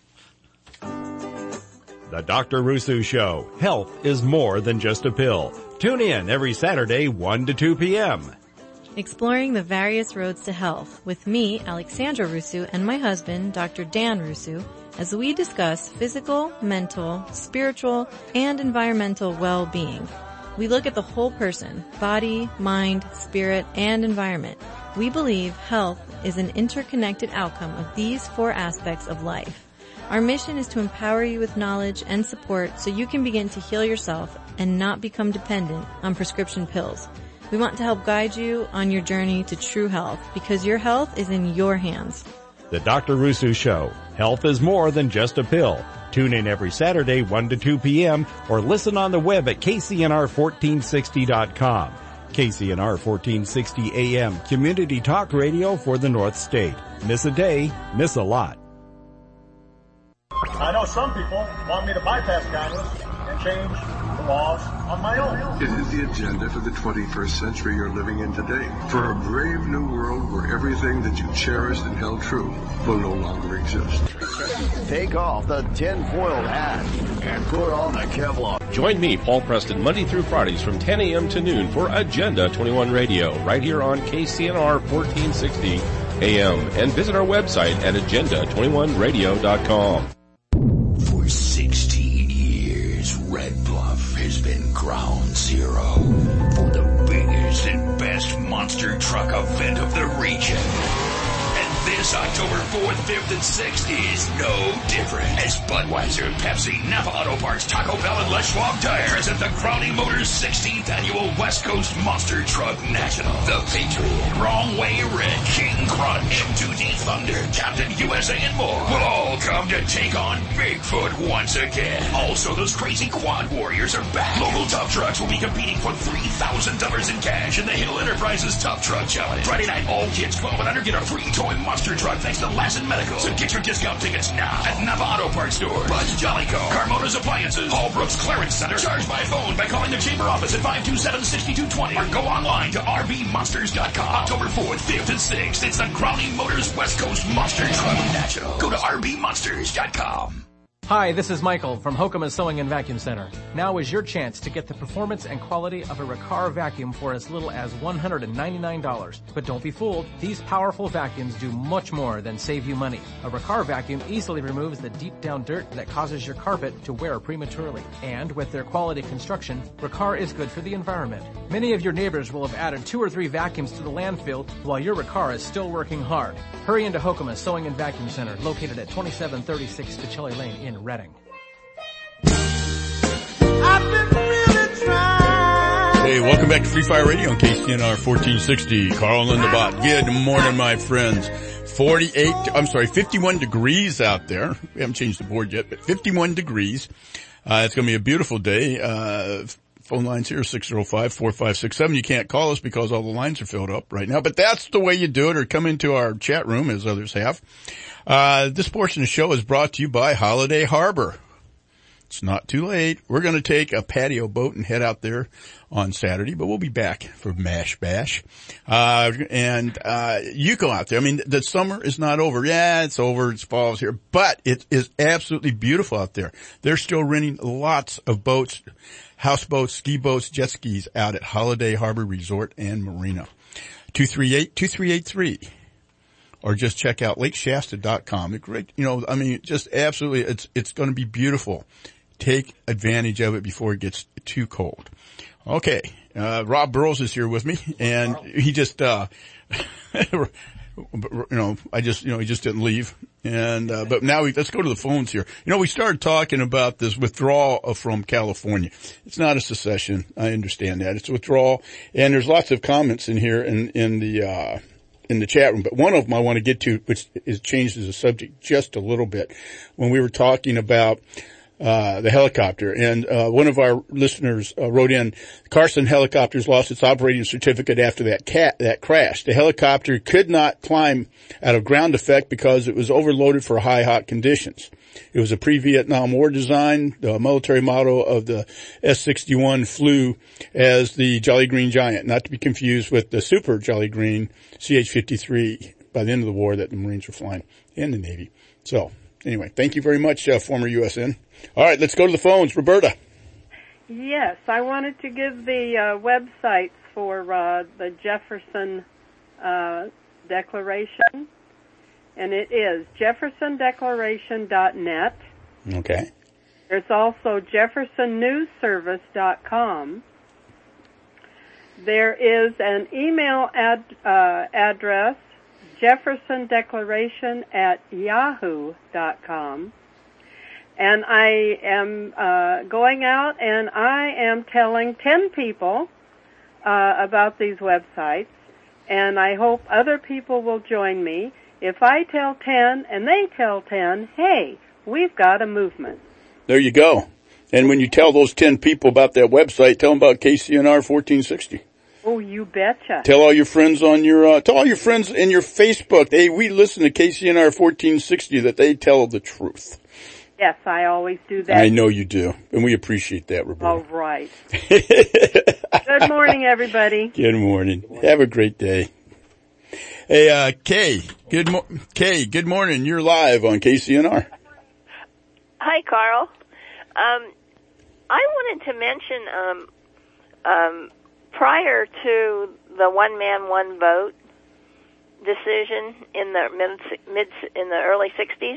S7: The Dr. Rusu Show. Health is more than just a pill. Tune in every Saturday, 1 to 2 p.m.
S13: Exploring the various roads to health with me, Alexandra Rusu, and my husband, Dr. Dan Rusu, as we discuss physical, mental, spiritual, and environmental well-being. We look at the whole person, body, mind, spirit, and environment. We believe health is an interconnected outcome of these 4 aspects of life. Our mission is to empower you with knowledge and support so you can begin to heal yourself and not become dependent on prescription pills. We want to help guide you on your journey to true health because your health is in your hands.
S7: The Dr. Rusu Show. Health is more than just a pill. Tune in every Saturday, 1 to 2 p.m. or listen on the web at KCNR1460.com. KCNR 1460 AM, community talk radio for the North State. Miss a day, miss a lot.
S14: I know some people want me to bypass Congress and change the laws on my own.
S15: It is the agenda for the 21st century you're living in today. For a brave new world where everything that you cherished and held true will no longer exist.
S16: Take off the tinfoil hat and put on the Kevlar.
S17: Join me, Paul Preston, Monday through Fridays from 10 a.m. to noon for Agenda 21 Radio, right here on KCNR 1460 AM. And visit our website at agenda21radio.com.
S18: For 16 years, Red Bluff has been ground zero for the biggest and best monster truck event of the region. And this October 4th, 5th, and 6th is no different as Budweiser, Pepsi, Napa Auto Parts, Taco Bell, and Les Schwab Tire present the Crowning Motors 16th Annual West Coast Monster Truck National. The Patriot, Wrong Way Red, King Crunch, M2D Thunder, Captain USA, and more will all come to take on Bigfoot once again. Also, those crazy quad warriors are back. Local tough trucks will be competing for $3,000 in cash in the Hill Enterprises Tough Truck Challenge. Friday night, all kids 12 and under get a free toy monster truck thanks to Lassen Medical. So get your discount tickets now at Napa Auto Parts Store, Bud's Jollyco, Carmona's Appliances, Paul Brooks Clearance Center. Charge by phone by calling the chamber office at 527-6220 or go online to rbmonsters.com. October 4th, 5th, and 6th, it's the Crowning Motors West Coast Monster Truck National. Go to rbmonsters.com.
S20: Hi, this is Michael from Hokema Sewing and Vacuum Center. Now is your chance to get the performance and quality of a Riccar vacuum for as little as $199. But don't be fooled, these powerful vacuums do much more than save you money. A Riccar vacuum easily removes the deep down dirt that causes your carpet to wear prematurely. And with their quality construction, Riccar is good for the environment. Many of your neighbors will have added 2 or 3 vacuums to the landfill while your Riccar is still working hard. Hurry into Hokema Sewing and Vacuum Center, located at 2736 Pacelli Lane in Reading.
S5: Hey, welcome back to Free Fire Radio on KCNR 1460. Carl and the Bot. Good morning, my friends. 51 degrees out there. We haven't changed the board yet, but 51 degrees. It's going to be a beautiful day. Phone lines here, 605-4567. You can't call us because all the lines are filled up right now, but that's the way you do it, or come into our chat room as others have. This portion of the show is brought to you by Holiday Harbor. It's not too late. We're going to take a patio boat and head out there on Saturday, but we'll be back for Mash Bash. You go out there. I mean, the summer is not over. Yeah, it's over. It's fall here, but it is absolutely beautiful out there. They're still renting lots of boats, houseboats, ski boats, jet skis out at Holiday Harbor Resort and Marina. 238-2383. Or just check out lakeshasta.com. Great, just absolutely, it's going to be beautiful. Take advantage of it before it gets too cold. Okay, Rob Burrows is here with me, and he just, he just didn't leave. And, but now let's go to the phones here. We started talking about this withdrawal from California. It's not a secession. I understand that. It's a withdrawal. And there's lots of comments in here in the chat room, but one of them I want to get to, which is changes the subject just a little bit. When we were talking about the helicopter, and one of our listeners wrote in, Carson Helicopters lost its operating certificate after that crash. The helicopter could not climb out of ground effect because it was overloaded for high hot conditions. It was a pre-Vietnam War design. The military model of the S-61 flew as the Jolly Green Giant, not to be confused with the Super Jolly Green CH-53 by the end of the war that the Marines were flying and the Navy. So, anyway, thank you very much, former USN. All right, let's go to the phones. Roberta.
S2: Yes, I wanted to give the websites for the Jefferson Declaration, and it is jeffersondeclaration.net.
S5: Okay.
S2: There's also jeffersonnewsservice.com. There is an email address, jeffersondeclaration@yahoo.com. And I am going out and I am telling 10 people about these websites, and I hope other people will join me. If I tell 10 and they tell 10, hey, we've got a movement.
S5: There you go. And when you tell those 10 people about that website, tell them about KCNR 1460.
S2: Oh, you betcha.
S5: Tell all your friends on your, tell all your friends in your Facebook, hey, we listen to KCNR 1460, that they tell the truth.
S2: Yes, I always do that.
S5: I know you do, and we appreciate that, Roberta.
S2: All right. Good morning, everybody.
S5: Good morning. Have a great day. Hey, Kay, good morning. You're live on KCNR.
S4: Hi, Carl. I wanted to mention, prior to the one man, one vote decision in the in the early 60s,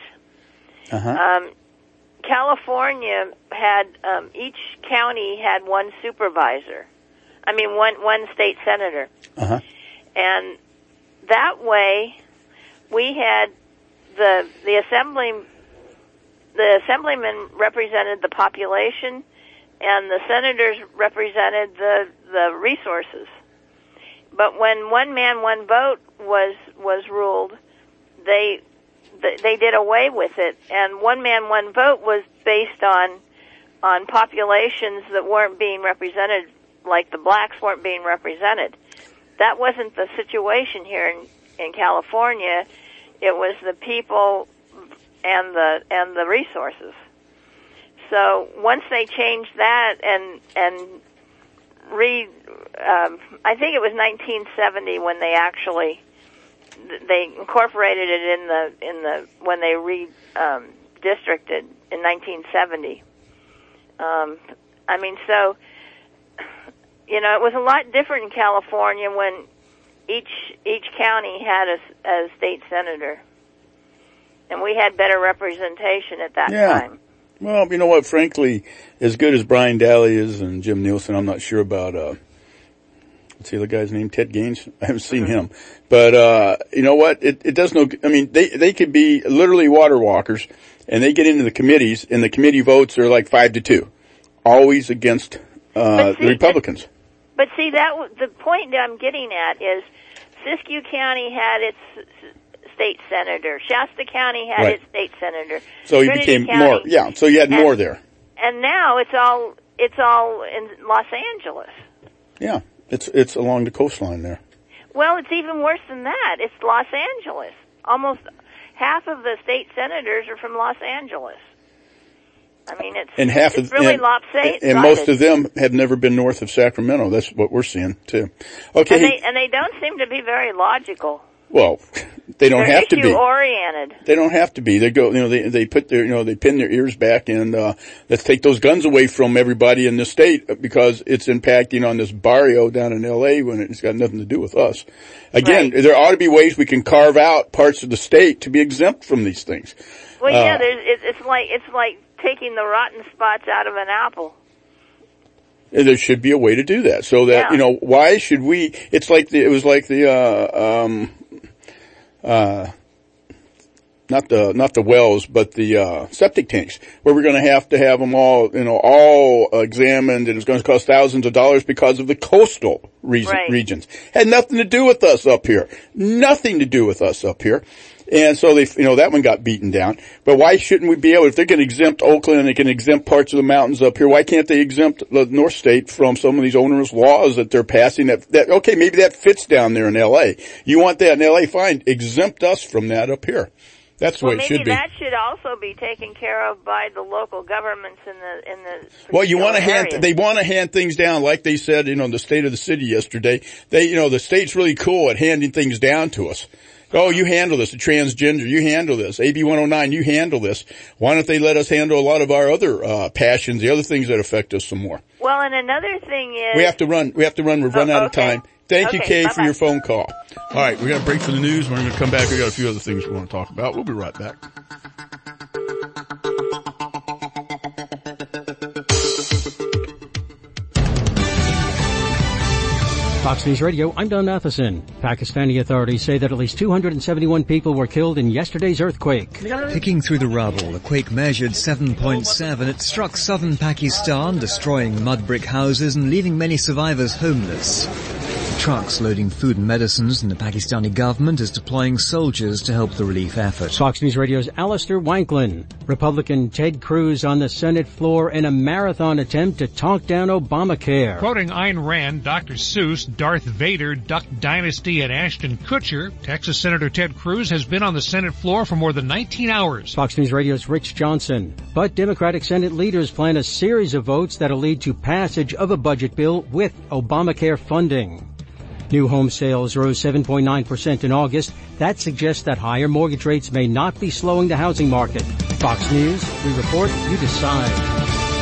S4: California had, each county had one supervisor. I mean, one state senator. And that way, we had the assemblymen represented the population, and the senators represented the resources. But when one man, one vote was ruled, they did away with it, and one man, one vote was based on populations that weren't being represented, like the blacks weren't being represented. That wasn't the situation here in California. It was the people and the resources. So once they changed that and I think it was 1970 when they actually they incorporated it in the when they redistricted in 1970. I mean, so it was a lot different in California when each county had a state senator, and we had better representation at that time.
S5: Well, you know what? Frankly, as good as Brian Daly is and Jim Nielsen, I'm not sure about what's the other guy's name? Ted Gaines? I haven't seen him. But you know what? It does no, I mean, they could be literally water walkers, and they get into the committees, and the committee votes are like 5-2. Always against the Republicans.
S4: But see, the point that I'm getting at is Siskiyou County had its state senator. Shasta County had its state senator.
S5: So you became more, so you had more there.
S4: And now it's all in Los Angeles.
S5: Yeah, it's along the coastline there.
S4: Well, it's even worse than that. It's Los Angeles. Almost half of the state senators are from Los Angeles. I mean, it's
S5: lopsided.
S4: really lopsided.
S5: And most of them have never been north of Sacramento. That's what we're seeing too. Okay.
S4: And they don't seem to be very logical.
S5: Well, they don't have to be.
S4: Issue oriented.
S5: They don't have to be. They go, they put their, they pin their ears back and, let's take those guns away from everybody in the state because it's impacting on this barrio down in LA when it's got nothing to do with us. Again, there ought to be ways we can carve out parts of the state to be exempt from these things.
S4: Well, yeah, it's like taking the rotten spots out of an apple.
S5: There should be a way to do that so that, why should we, it was like not the wells, but the septic tanks, where we're going to have them all examined, and it's going to cost thousands of dollars because of the coastal regions. Had nothing to do with us up here. Nothing to do with us up here. And so that one got beaten down. But why shouldn't we be able, if they can exempt Oakland and they can exempt parts of the mountains up here, why can't they exempt the North State from some of these onerous laws that they're passing okay, maybe that fits down there in LA. You want that in LA, fine. Exempt us from that up here. That's the way it should be.
S4: Maybe that should also be taken care of by the local governments in the
S5: Well, they want to hand things down, like they said, the state of the city yesterday. The state's really cool at handing things down to us. Oh, you handle this, the transgender, you handle this, AB 109, you handle this. Why don't they let us handle a lot of our other passions, the other things that affect us some more?
S4: Well, and another thing is...
S5: We have to run. We've run out of time. Thank you, Kay, for your phone call. All right, we got a break for the news. We're going to come back. We got a few other things we want to talk about. We'll be right back.
S1: Fox News Radio, I'm Don Matheson. Pakistani authorities say that at least 271 people were killed in yesterday's earthquake.
S22: Picking through the rubble, the quake measured 7.7. It struck southern Pakistan, destroying mud brick houses and leaving many survivors homeless. Trucks loading food and medicines, and the Pakistani government is deploying soldiers to help the relief effort.
S1: Fox News Radio's Alistair Wanklin. Republican Ted Cruz on the Senate floor in a marathon attempt to talk down Obamacare.
S23: Quoting Ayn Rand, Dr. Seuss, Darth Vader, Duck Dynasty, and Ashton Kutcher, Texas Senator Ted Cruz has been on the Senate floor for more than 19 hours.
S1: Fox News Radio's Rich Johnson. But Democratic Senate leaders plan a series of votes that'll lead to passage of a budget bill with Obamacare funding. New home sales rose 7.9% in August. That suggests that higher mortgage rates may not be slowing the housing market. Fox News, we report, you decide.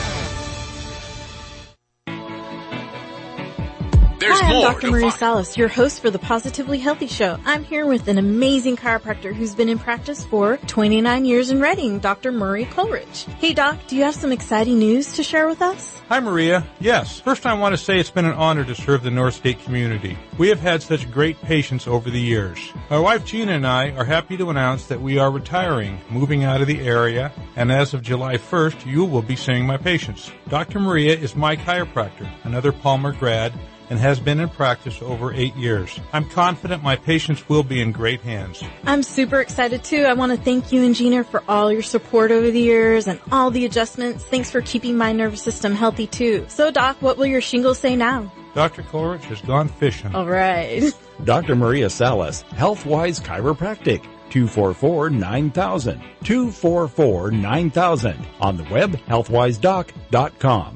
S13: Hi, I'm Dr. Maria Salas, your host for the Positively Healthy Show. I'm here with an amazing chiropractor who's been in practice for 29 years in Reading, Dr. Murray Coleridge. Hey Doc, do you have some exciting news to share with us?
S24: Hi Maria. Yes. First I want to say it's been an honor to serve the North State community. We have had such great patients over the years. My wife Gina and I are happy to announce that we are retiring, moving out of the area, and as of July 1st, you will be seeing my patients. Dr. Maria is my chiropractor, another Palmer grad, and has been in practice over 8 years. I'm confident my patients will be in great hands.
S13: I'm super excited too. I want to thank you and Gina for all your support over the years and all the adjustments. Thanks for keeping my nervous system healthy too. So Doc, what will your shingles say now?
S24: Dr. Coleridge has gone fishing.
S13: All right.
S7: Dr. Maria Salas, Healthwise Chiropractic. 244-9000. 244-9000. On the web, healthwisedoc.com.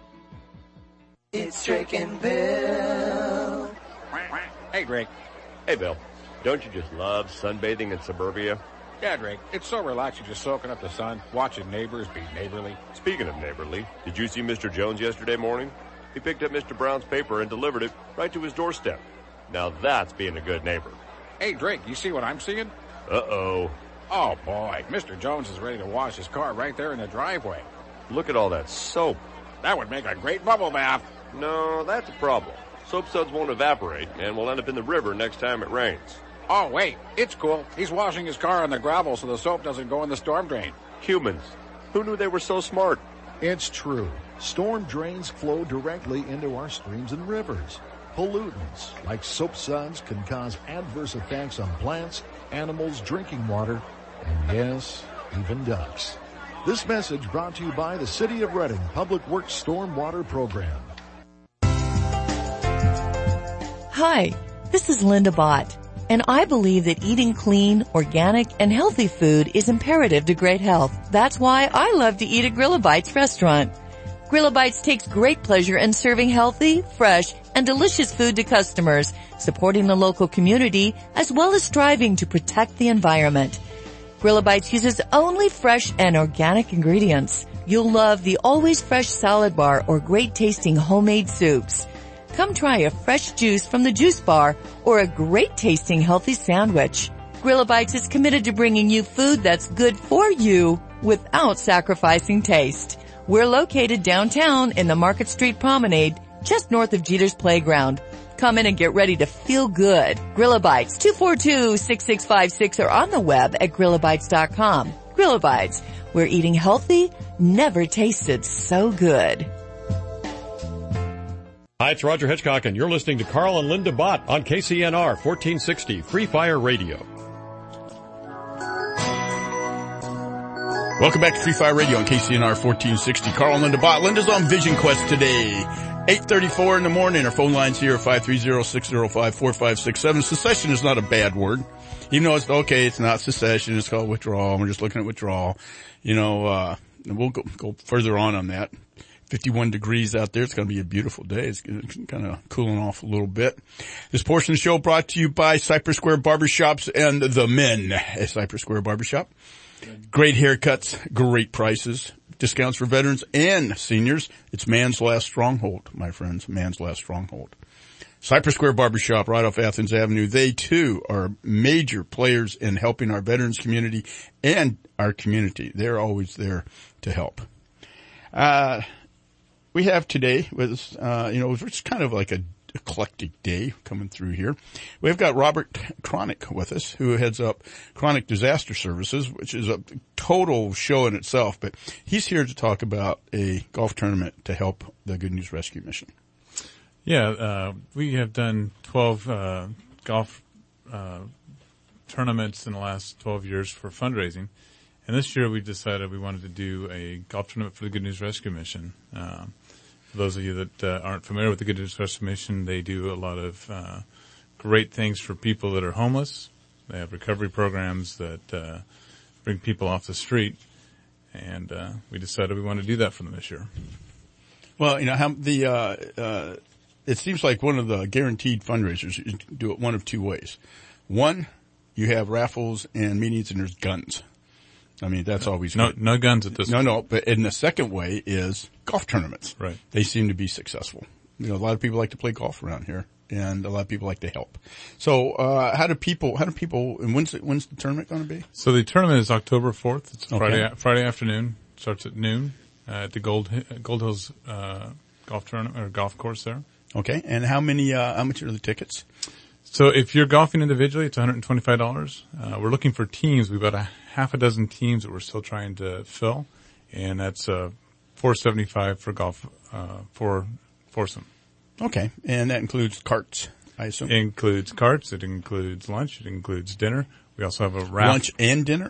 S8: It's Drake and Bill.
S25: Hey, Drake.
S26: Hey, Bill. Don't you just love sunbathing in suburbia?
S25: Yeah, Drake. It's so relaxing just soaking up the sun, watching neighbors be neighborly.
S26: Speaking of neighborly, did you see Mr. Jones yesterday morning? He picked up Mr. Brown's paper and delivered it right to his doorstep. Now that's being a good neighbor.
S25: Hey, Drake, you see what I'm seeing?
S26: Uh-oh.
S25: Oh, boy. Mr. Jones is ready to wash his car right there in the driveway.
S26: Look at all that soap.
S25: That would make a great bubble bath.
S26: No, that's a problem. Soap suds won't evaporate and will end up in the river next time it rains.
S25: Oh, wait. It's cool. He's washing his car on the gravel so the soap doesn't go in the storm drain.
S26: Humans. Who knew they were so smart?
S27: It's true. Storm drains flow directly into our streams and rivers. Pollutants like soap suds can cause adverse effects on plants, animals, drinking water, and yes, even ducks. This message brought to you by the City of Reading Public Works Stormwater Program.
S28: Hi, this is Linda Bott,
S3: and I believe that eating clean, organic, and healthy food is imperative to great health. That's why I love to eat at Grillabites restaurant. Grillabites takes great pleasure in serving healthy, fresh, and delicious food to customers, supporting the local community, as well as striving to protect the environment. Grillabites uses only fresh and organic ingredients. You'll love the always fresh salad bar or great tasting homemade soups. Come try a fresh juice from the juice bar or a great tasting healthy sandwich. Grillabites is committed to bringing you food that's good for you without sacrificing taste. We're located downtown in the Market Street Promenade, just north of Jeter's Playground. Come in and get ready to feel good. Grillabites, 242-6656, or on the web at grillabites.com. Grillabites, where eating healthy never tasted so good.
S6: Hi, it's Roger Hitchcock, and you're listening to Carl and Linda Bott on KCNR 1460 Free Fire Radio.
S5: Welcome back to Free Fire Radio on KCNR 1460. Carl and Linda Bott. Linda's on Vision Quest today. 8:34 in the morning. Our phone lines here are 530-605-4567. Secession is not a bad word. Even though it's okay, it's not secession. It's called withdrawal. We're just looking at withdrawal. And we'll go further on that. 51 degrees out there. It's going to be a beautiful day. It's kind of cooling off a little bit. This portion of the show brought to you by Cypress Square Barbershops and the Men at Cypress Square Barbershop. Great haircuts, great prices, discounts for veterans and seniors. It's man's last stronghold, my friends, man's last stronghold. Cypress Square Barbershop right off Athens Avenue. They too are major players in helping our veterans community and our community. They're always there to help. We have today with, it's kind of like a eclectic day coming through here. We've got Robert Cronick with us, who heads up Cronick Disaster Services, which is a total show in itself, but he's here to talk about a golf tournament to help the Good News Rescue Mission.
S9: Yeah, we have done 12 golf tournaments in the last 12 years for fundraising. And this year we decided we wanted to do a golf tournament for the Good News Rescue Mission. For those of you that aren't familiar with the Good News Rescue Mission, they do a lot of great things for people that are homeless. They have recovery programs that bring people off the street. And we decided we want to do that for them this year.
S5: Well, it seems like one of the guaranteed fundraisers, you do it one of two ways. One, you have raffles and meetings and there's guns. I mean, that's always good.
S9: No guns at this point.
S5: No, but in the second way is golf tournaments.
S9: Right.
S5: They seem to be successful. A lot of people like to play golf around here, and a lot of people like to help. So, how do people, and when's the tournament going to be?
S9: So the tournament is October 4th. It's Friday afternoon. Starts at noon, at the Gold Hills, golf tournament, or golf course there.
S5: Okay. And how much are the tickets?
S9: So if you're golfing individually, it's $125. We're looking for teams. We've got a half a dozen teams that we're still trying to fill, and that's $475 for golf for foursome.
S5: Okay, and that includes carts, I assume.
S9: It includes carts. It includes lunch. It includes dinner. We also have a raffle.
S5: Lunch and dinner.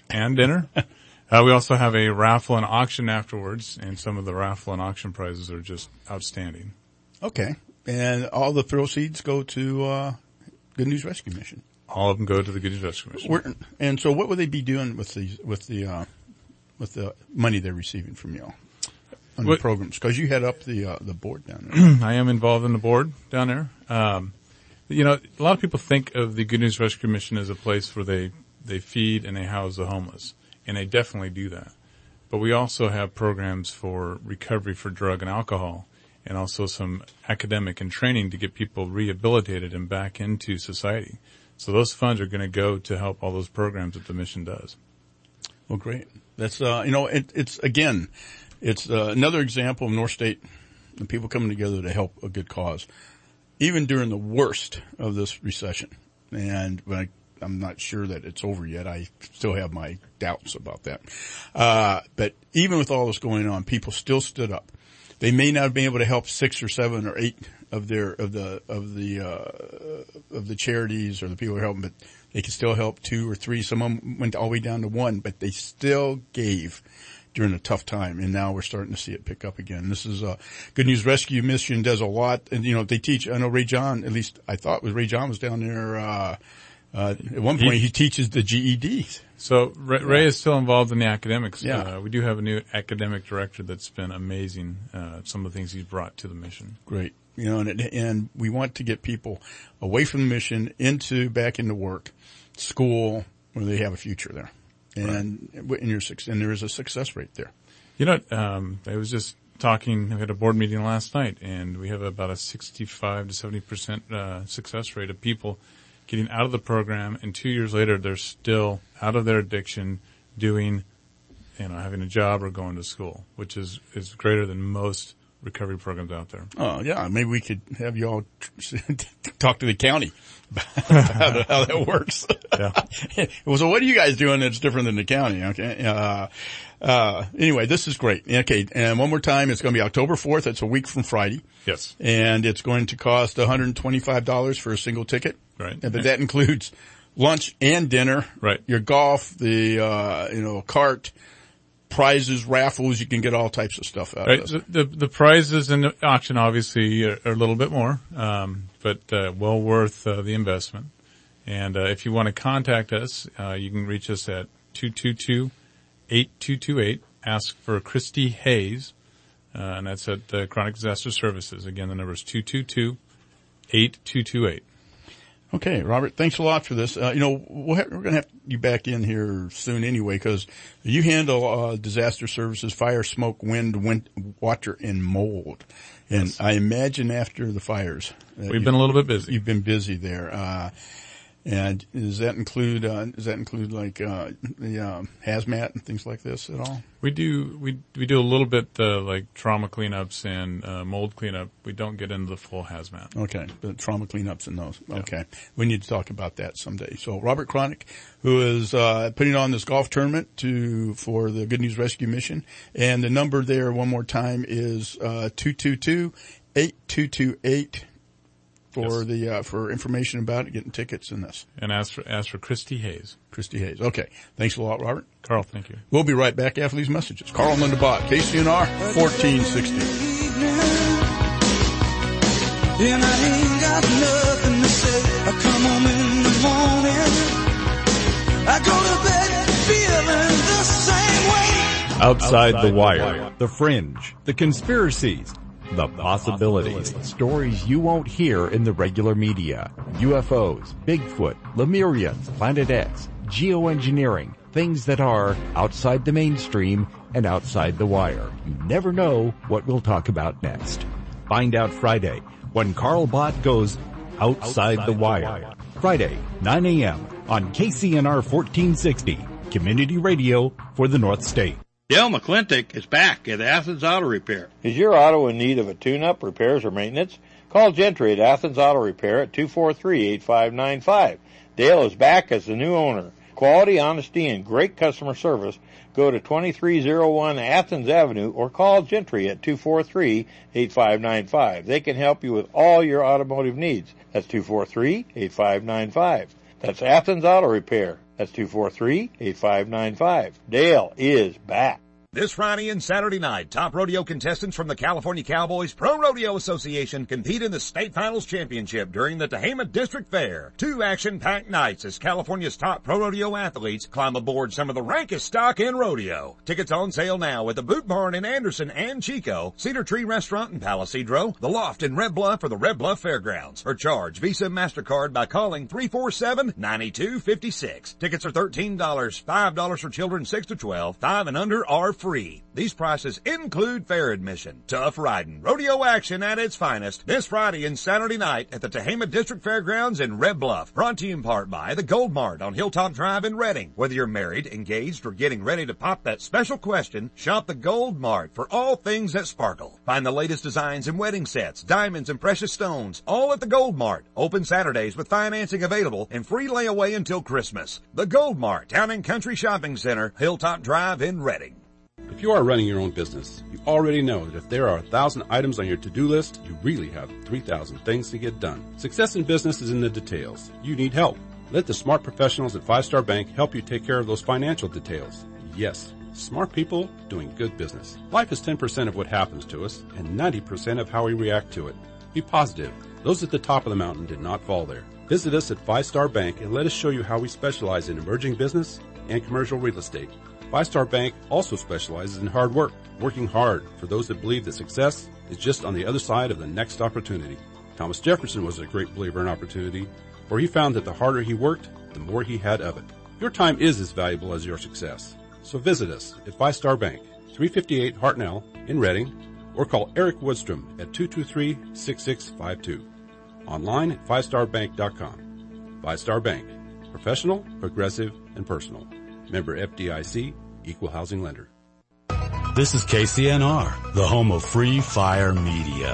S9: We also have a raffle and auction afterwards, and some of the raffle and auction prizes are just outstanding.
S5: Okay, and all the proceeds go to Good News Rescue Mission.
S9: All of them go to the Good News Rescue Mission.
S5: And so, what would they be doing with the money they're receiving from y'all on the programs? Because you head up the board down there.
S9: I am involved in the board down there. A lot of people think of the Good News Rescue Mission as a place where they feed and they house the homeless, and they definitely do that. But we also have programs for recovery for drug and alcohol, and also some academic and training to get people rehabilitated and back into society. So those funds are going to go to help all those programs that the mission does.
S5: Well, great. That's, it's another example of North State and people coming together to help a good cause, even during the worst of this recession. And I'm not sure that it's over yet. I still have my doubts about that. But even with all this going on, people still stood up. They may not be able to help 6 or 7 or 8 of the charities or the people who are helping, but they can still help 2 or 3. Some of them went all the way down to 1, but they still gave during a tough time. And now we're starting to see it pick up again. This is Good News Rescue Mission does a lot. And, they teach, I know Ray John, at least I thought Ray John was down there, At one point, he teaches the GEDs.
S9: So Ray is still involved in the academics.
S5: Yeah.
S9: We do have a new academic director that's been amazing. Some of the things he's brought to the mission.
S5: Great. And we want to get people away from the mission back into work, school, where they have a future there. And there is a success rate there.
S9: I was just talking, we had a board meeting last night, and we have about a 65 to 70% success rate of people getting out of the program, and 2 years later they're still out of their addiction, doing, having a job or going to school, which is greater than most recovery programs out there.
S5: Oh, yeah. Maybe we could have you all talk to the county about how that works.
S9: Yeah.
S5: Well, so what are you guys doing that's different than the county? Okay. Anyway, this is great. Okay. And one more time, it's going to be October 4th. It's a week from Friday.
S9: Yes.
S5: And it's going to cost $125 for a single ticket.
S9: Right.
S5: But that includes lunch and dinner.
S9: Right.
S5: Your golf, the, cart, prizes, raffles. You can get all types of stuff out of this.
S9: The prizes in the auction obviously are a little bit more, but well worth the investment. And if you want to contact us, you can reach us at 222-8228. Ask for Christy Hayes, and that's at Chronic Disaster Services. Again, the number is 222-8228.
S5: Okay, Robert, thanks a lot for this. We're going to have you back in here soon anyway, because you handle disaster services, fire, smoke, wind, water, and mold. And yes. I imagine after the fires,
S9: we've been a little bit busy.
S5: You've been busy there. And does that include like the hazmat and things like this at all?
S9: We do a little bit like trauma cleanups and mold cleanup. We don't get into the full hazmat.
S5: Okay, the trauma cleanups and those.
S9: Yeah.
S5: Okay, we need to talk about that someday. So Robert Chronic, who is putting on this golf tournament for the Good News Rescue Mission, and the number there one more time is 222-8228. For information about it, getting tickets and this.
S9: And ask for Christy Hayes.
S5: Christy Hayes. Okay. Thanks a lot, Robert.
S9: Carl, thank you.
S5: We'll be right back after these messages. Carl and Linda Bott, KCNR 1460.
S8: And I ain't got nothing to say. I come home in the morning. I go to bed feeling the same way.
S7: Outside the wire, the fringe, the conspiracies, the possibilities. Stories you won't hear in the regular media. UFOs, Bigfoot, Lemurians, Planet X, geoengineering, things that are outside the mainstream and outside the wire. You never know what we'll talk about next. Find out Friday when Carl Bott goes outside the wire. Friday, 9 a.m. on KCNR 1460, community radio for the North State.
S10: Dale McClintock is back at Athens Auto Repair. Is your auto in need of a tune-up, repairs, or maintenance? Call Gentry at Athens Auto Repair at 243-8595. Dale is back as the new owner. Quality, honesty, and great customer service. Go to 2301 Athens Avenue or call Gentry at 243-8595. They can help you with all your automotive needs. That's 243-8595. That's Athens Auto Repair. That's 243-8595. Dale is back.
S11: This Friday and Saturday night, top rodeo contestants from the California Cowboys Pro Rodeo Association compete in the State Finals Championship during the Tehama District Fair. 2 action-packed nights as California's top pro rodeo athletes climb aboard some of the rankest stock in rodeo. Tickets on sale now at the Boot Barn in Anderson and Chico, Cedar Tree Restaurant in Palisadro, The Loft in Red Bluff, or the Red Bluff Fairgrounds. Or charge Visa MasterCard by calling 347-9256. Tickets are $13, $5 for children 6 to 12, 5 and under are free. These prices include fair admission. Tough riding, rodeo action at its finest this Friday and Saturday night at the Tehama District Fairgrounds in Red Bluff. Brought to you in part by the Gold Mart on Hilltop Drive in Redding. Whether you're married, engaged, or getting ready to pop that special question, shop the Gold Mart for all things that sparkle. Find the latest designs in wedding sets, diamonds, and precious stones, all at the Gold Mart. Open Saturdays with financing available and free layaway until Christmas. The Gold Mart, Town and Country Shopping Center, Hilltop Drive in Redding.
S12: If you are running your own business, you already know that if there are 1,000 items on your to-do list, you really have 3,000 things to get done. Success in business is in the details. You need help. Let the smart professionals at 5 Star Bank help you take care of those financial details. Yes, smart people doing good business. Life is 10% of what happens to us and 90% of how we react to it. Be positive. Those at the top of the mountain did not fall there. Visit us at 5 Star Bank and let us show you how we specialize in emerging business and commercial real estate. 5 Star Bank also specializes in hard work, working hard for those that believe that success is just on the other side of the next opportunity. Thomas Jefferson was a great believer in opportunity, for he found that the harder he worked, the more he had of it. Your time is as valuable as your success. So visit us at 5 Star Bank, 358 Hartnell in Reading, or call Eric Woodstrom at 223-6652. Online at 5starbank.com. 5 Star Bank. Professional, progressive, and personal. Member FDIC, Equal Housing Lender.
S14: This is KCNR, the home of free fire media.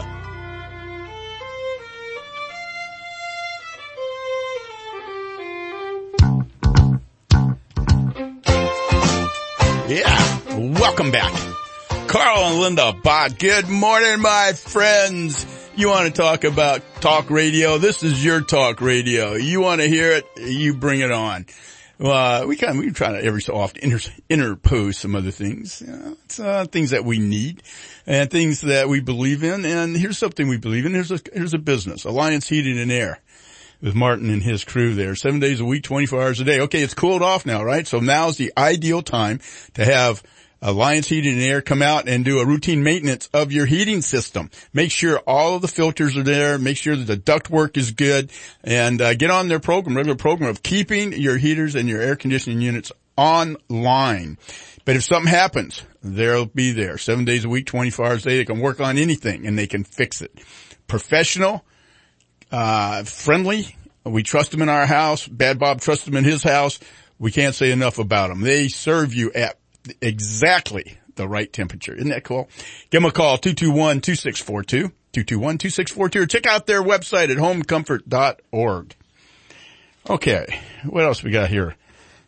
S5: Yeah, welcome back. Carl and Linda Bott. Good morning, my friends. You want to talk about talk radio? This is your talk radio. You want to hear it? You bring it on. We try to every so often interpose some other things. It's things that we need and things that we believe in. And here's something we believe in. Here's a business, Alliance Heating and Air, with Martin and his crew there, 7 days a week, 24 hours a day. Okay, it's cooled off now, right? So now's the ideal time to have Alliance Heating and Air come out and do a routine maintenance of your heating system. Make sure all of the filters are there. Make sure that the ductwork is good, and get on their regular program of keeping your heaters and your air conditioning units online. But if something happens, they'll be there 7 days a week, 24 hours a day. They can work on anything and they can fix it. Professional, friendly. We trust them in our house. Bad Bob trusts them in his house. We can't say enough about them. They serve you at exactly the right temperature. Isn't that cool? Give them a call, 221-2642, 221-2642, or check out their website at homecomfort.org. Okay, what else we got here?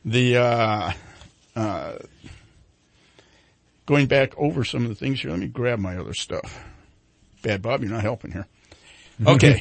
S5: Going back over some of the things here, let me grab my other stuff. Bad Bob, you're not helping here. Okay,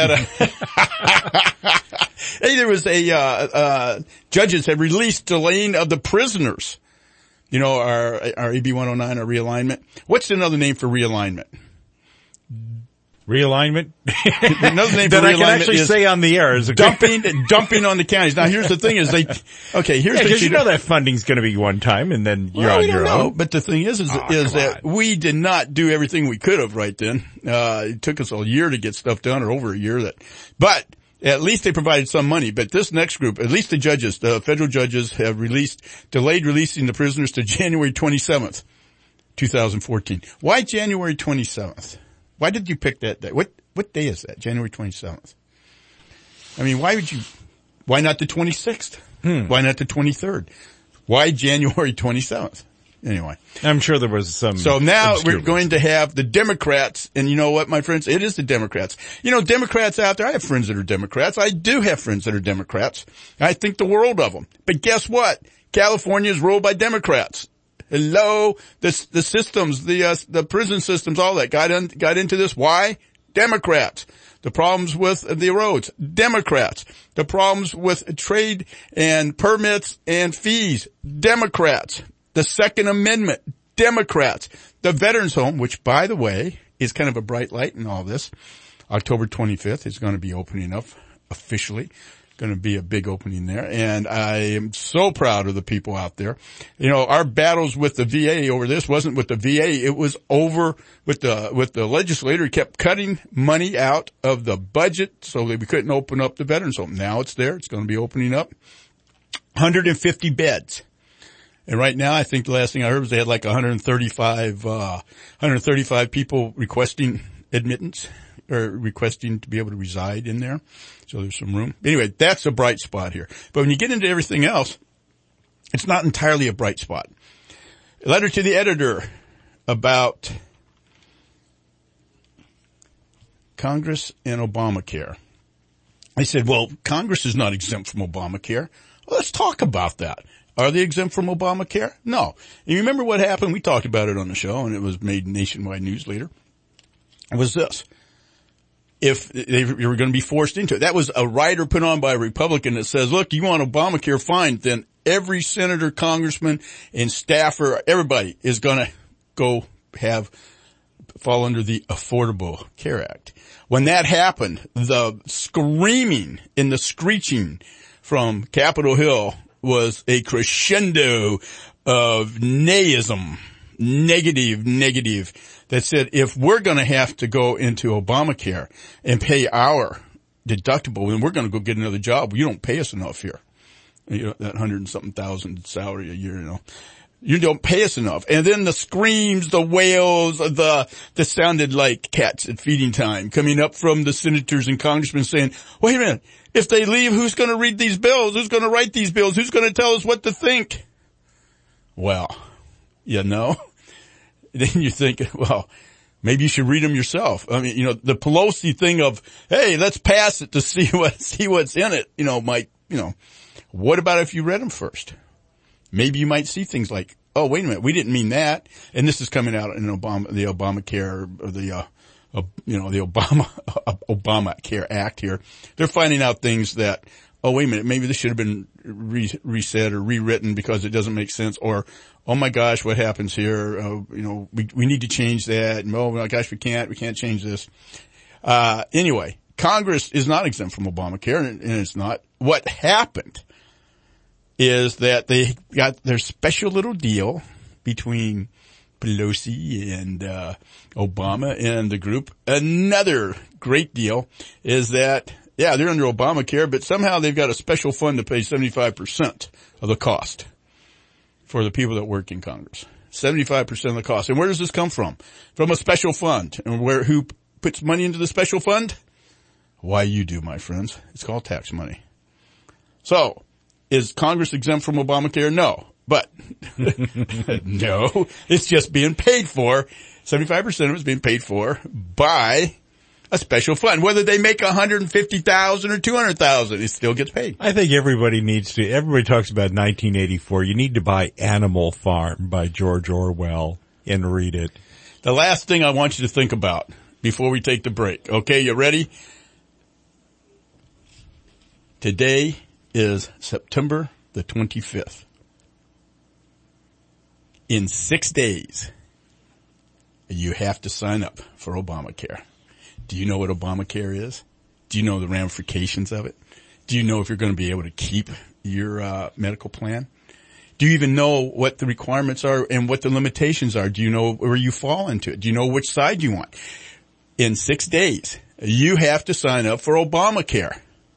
S5: hey, there was judges have released delaying of the prisoners. You know, our AB 109, our realignment. What's another name for realignment?
S7: Realignment?
S5: Another name for
S7: that
S5: realignment
S7: I can actually
S5: is
S7: say on the air. Is
S5: dumping on the counties. Now here's the thing is
S7: because you know that funding's going to be one time and then you're on your own.
S5: But the thing is that we did not do everything we could have right then. It took us a year to get stuff done, or over a year but at least they provided some money. But this next group, at least the federal judges have delayed releasing the prisoners to January 27th, 2014. Why January 27th? Why did you pick that day? What day is that? January 27th. I mean, why not the 26th? Why not the 23rd? Why January 27th? Anyway.
S7: I'm sure there was some.
S5: So now we're going to have the Democrats, and you know what, my friends? It is the Democrats. You know, Democrats out there, I have friends that are Democrats. I do have friends that are Democrats. I think the world of them. But guess what? California is ruled by Democrats. Hello? The systems, the prison systems, all that got into this. Why? Democrats. The problems with the roads, Democrats. The problems with trade and permits and fees, Democrats. The Second Amendment, Democrats. The Veterans Home, which, by the way, is kind of a bright light in all this. October 25th is going to be opening up officially. Going to be a big opening there. And I am so proud of the people out there. You know, our battles with the VA over this wasn't with the VA. It was over with the legislator. He kept cutting money out of the budget so that we couldn't open up the Veterans Home. Now it's there. It's going to be opening up. 150 beds. And right now, I think the last thing I heard was they had like 135 people requesting admittance or requesting to be able to reside in there. So there's some room. Anyway, that's a bright spot here. But when you get into everything else, it's not entirely a bright spot. A letter to the editor about Congress and Obamacare. I said, well, Congress is not exempt from Obamacare. Well, let's talk about that. Are they exempt from Obamacare? No. And you remember what happened? We talked about it on the show, and it was made nationwide news later. It was this. If they were going to be forced into it. That was a rider put on by a Republican that says, look, you want Obamacare, fine. Then every senator, congressman, and staffer, everybody is going to go have fall under the Affordable Care Act. When that happened, the screaming and the screeching from Capitol Hill was a crescendo of nayism, negative, that said, if we're going to have to go into Obamacare and pay our deductible, then we're going to go get another job. You don't pay us enough here. You know, that $100,000 salary a year, you know. You don't pay us enough. And then the screams, the wails, that sounded like cats at feeding time coming up from the senators and congressmen saying, wait a minute, if they leave, who's going to read these bills? Who's going to write these bills? Who's going to tell us what to think? Well, you know, then you think, well, maybe you should read them yourself. I mean, you know, the Pelosi thing of, hey, let's pass it to see what's in it, you know, might, you know, what about if you read them first? Maybe you might see things like, oh, wait a minute, we didn't mean that. And this is coming out in the Obamacare, or the Obamacare Act here. They're finding out things that, oh, wait a minute, maybe this should have been reset or rewritten because it doesn't make sense. Or, oh my gosh, what happens here? You know, we need to change that. And, oh my gosh, we can't change this. Anyway, Congress is not exempt from Obamacare, and it's not. What happened is that they got their special little deal between Pelosi and Obama and the group. Another great deal is that, yeah, they're under Obamacare, but somehow they've got a special fund to pay 75% of the cost for the people that work in Congress. 75% of the cost. And where does this come from? From a special fund. And who puts money into the special fund? Why, you do, my friends. It's called tax money. So, is Congress exempt from Obamacare? No. But, no, it's just being paid for. 75% of it is being paid for by a special fund. Whether they make $150,000 or $200,000, it still gets paid.
S7: I think everybody talks about 1984. You need to buy Animal Farm by George Orwell and read it.
S5: The last thing I want you to think about before we take the break. Okay, you ready? Today is September the 25th. In 6 days, you have to sign up for Obamacare. Do you know what Obamacare is? Do you know the ramifications of it? Do you know if you're going to be able to keep your medical plan? Do you even know what the requirements are and what the limitations are? Do you know where you fall into it? Do you know which side you want? In 6 days, you have to sign up for Obamacare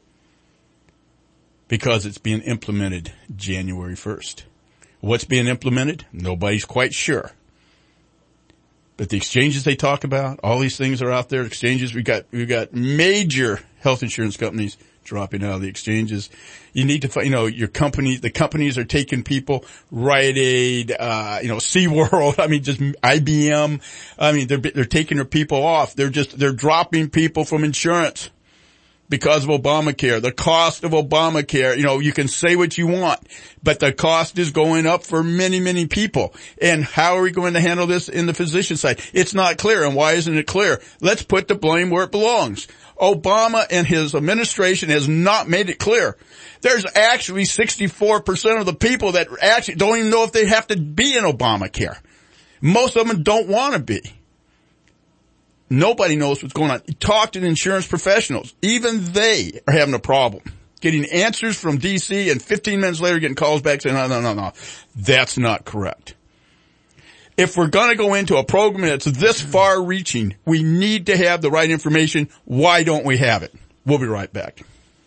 S5: because it's being implemented January 1st. What's being implemented? Nobody's quite sure. But the exchanges they talk about, all these things are out there. Exchanges, we've got major health insurance companies dropping out of the exchanges. You need to find, your company, the companies are taking people, Rite Aid, SeaWorld, just IBM. They're taking their people off. They're dropping people from insurance because of Obamacare. The cost of Obamacare, you can say what you want, but the cost is going up for many, many people. And how are we going to handle this in the physician side? It's not clear. And why isn't it clear? Let's put the blame where it belongs. Obama and his administration has not made it clear. There's actually 64% of the people that actually don't even know if they have to be in Obamacare. Most of them don't want to be. Nobody knows what's going on. Talk to the insurance professionals. Even they are having a problem getting answers from D.C. and 15 minutes later getting calls back saying, no. That's not correct. If we're going to go into a program that's this far reaching, we need to have the right information. Why don't we have it? We'll be right back.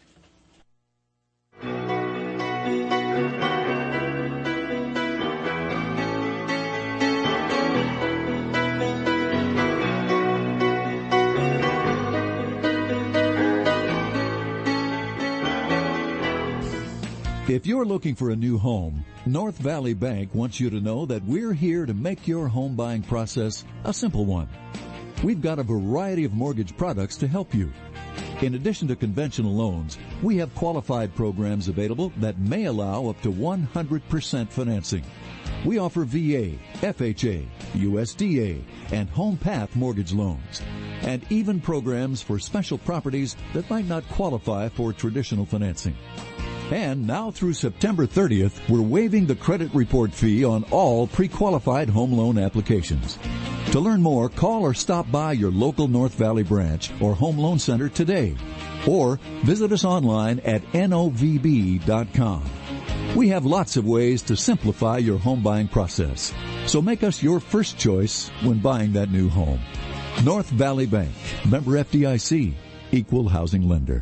S15: If you're looking for a new home, North Valley Bank wants you to know that we're here to make your home buying process a simple one. We've got a variety of mortgage products to help you. In addition to conventional loans, we have qualified programs available that may allow up to 100% financing. We offer VA, FHA, USDA, and Home Path mortgage loans, and even programs for special properties that might not qualify for traditional financing. And now through September 30th, we're waiving the credit report fee on all pre-qualified home loan applications. To learn more, call or stop by your local North Valley branch or home loan center today. Or visit us online at novb.com. We have lots of ways to simplify your home buying process. So make us your first choice when buying that new home. North Valley Bank, member FDIC, equal housing lender.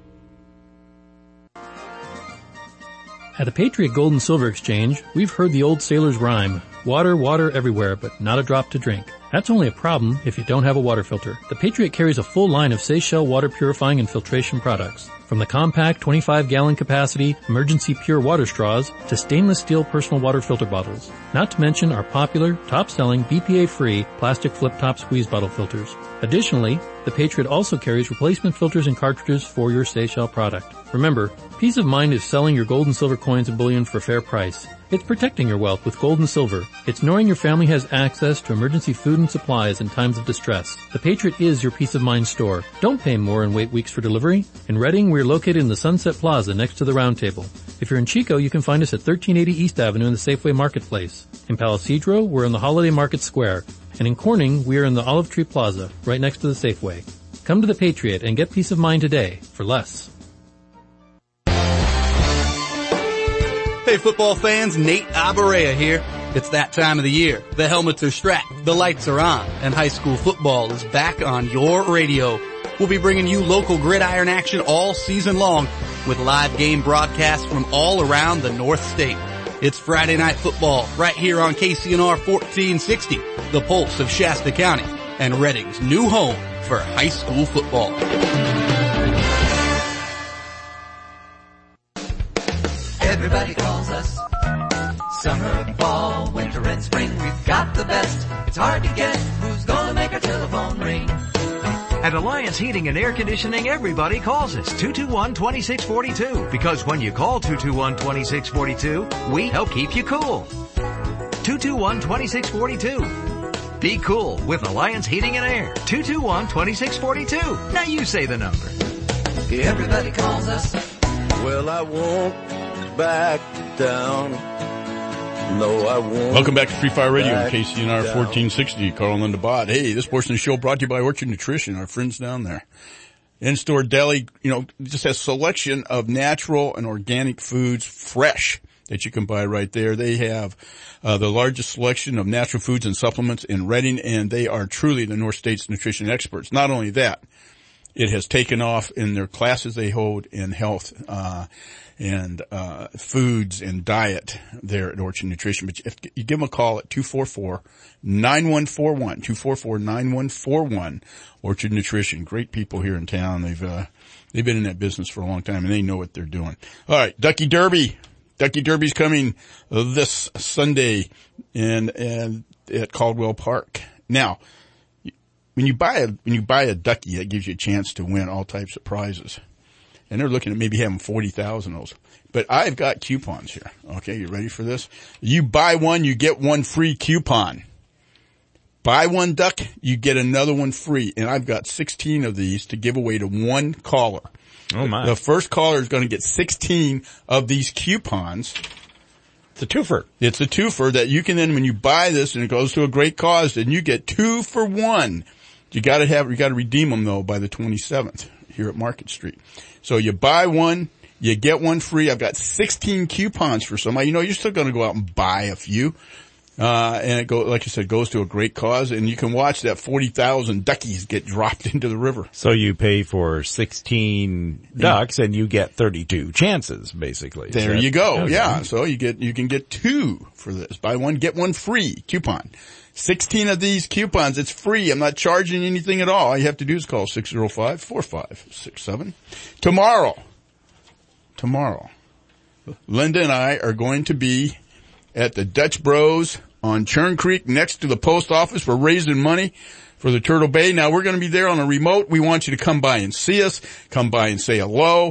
S2: At the Patriot Gold and Silver Exchange, we've heard the old sailor's rhyme, water, water everywhere, but not a drop to drink. That's only a problem if you don't have a water filter. The Patriot carries a full line of Seychelles water purifying and filtration products. From the compact 25-gallon capacity emergency pure water straws to stainless steel personal water filter bottles. Not to mention our popular, top-selling, BPA-free plastic flip-top squeeze bottle filters. Additionally, the Patriot also carries replacement filters and cartridges for your Seychelles product. Remember, peace of mind is selling your gold and silver coins and bullion for a fair price. It's protecting your wealth with gold and silver. It's knowing your family has access to emergency food and supplies in times of distress. The Patriot is your peace of mind store. Don't pay more and wait weeks for delivery. In Reading, we're located in the Sunset Plaza next to the Round Table. If you're in Chico, you can find us at 1380 East Avenue in the Safeway Marketplace. In Palo Cedro, we're in the Holiday Market Square. And in Corning, we are in the Olive Tree Plaza, right next to the Safeway. Come to the Patriot and get peace of mind today for less.
S16: Hey football fans, Nate Abarea here. It's that time of the year. The helmets are strapped, the lights are on, and high school football is back on your radio. We'll be bringing you local gridiron action all season long with live game broadcasts from all around the North State. It's Friday Night Football right here on KCNR 1460, the pulse of Shasta County and Reading's new home for high school football.
S8: Everybody calls us summer, fall, winter, and spring. We've got the best. It's hard to guess who's gonna make our telephone ring.
S17: At Alliance Heating and Air Conditioning, everybody calls us 221-2642 because when you call 221-2642, we help keep you cool. 221-2642. Be cool with Alliance Heating and Air. 221-2642. Now you say the number.
S8: Everybody calls us.
S18: Well, I won't back down. No, I won't.
S5: Welcome back to Free Fire Radio on KCNR 1460. Carl and Linda Bott. Hey, this portion of the show brought to you by Orchard Nutrition, our friends down there. In-store deli, just has selection of natural and organic foods, fresh, that you can buy right there. They have the largest selection of natural foods and supplements in Reading, and they are truly the North State's nutrition experts. Not only that, it has taken off in their classes they hold in health and foods and diet there at Orchard Nutrition. But if you give them a call at 244-9141, 244-9141, Orchard Nutrition. Great people here in town. They've been in that business for a long time, and they know what they're doing. All right, Ducky Derby. Ducky Derby's coming this Sunday at Caldwell Park. Now, when you buy a ducky, that gives you a chance to win all types of prizes. And they're looking at maybe having 40,000 of those. But I've got coupons here. Okay, you ready for this? You buy one, you get one free coupon. Buy one duck, you get another one free. And I've got 16 of these to give away to one caller.
S7: Oh my.
S5: The first caller is going to get 16 of these coupons.
S7: It's a twofer.
S5: It's a twofer that you can then, when you buy this and it goes to a great cause, then you get 2 for 1. You gotta redeem them though by the 27th here at Market Street. So you buy one, you get one free. I've got 16 coupons for somebody. You're still gonna go out and buy a few. And like you said, goes to a great cause, and you can watch that 40,000 duckies get dropped into the river.
S7: So you pay for 16 ducks and you get 32 chances, basically.
S5: There you go. Okay. Yeah. So you can get 2 for this. Buy one, get one free coupon. 16 of these coupons. It's free. I'm not charging anything at all. All you have to do is call 605-4567. Tomorrow, Linda and I are going to be at the Dutch Bros on Churn Creek next to the post office. We're raising money for the Turtle Bay. Now we're going to be there on a remote. We want you to come by and see us, come by and say hello.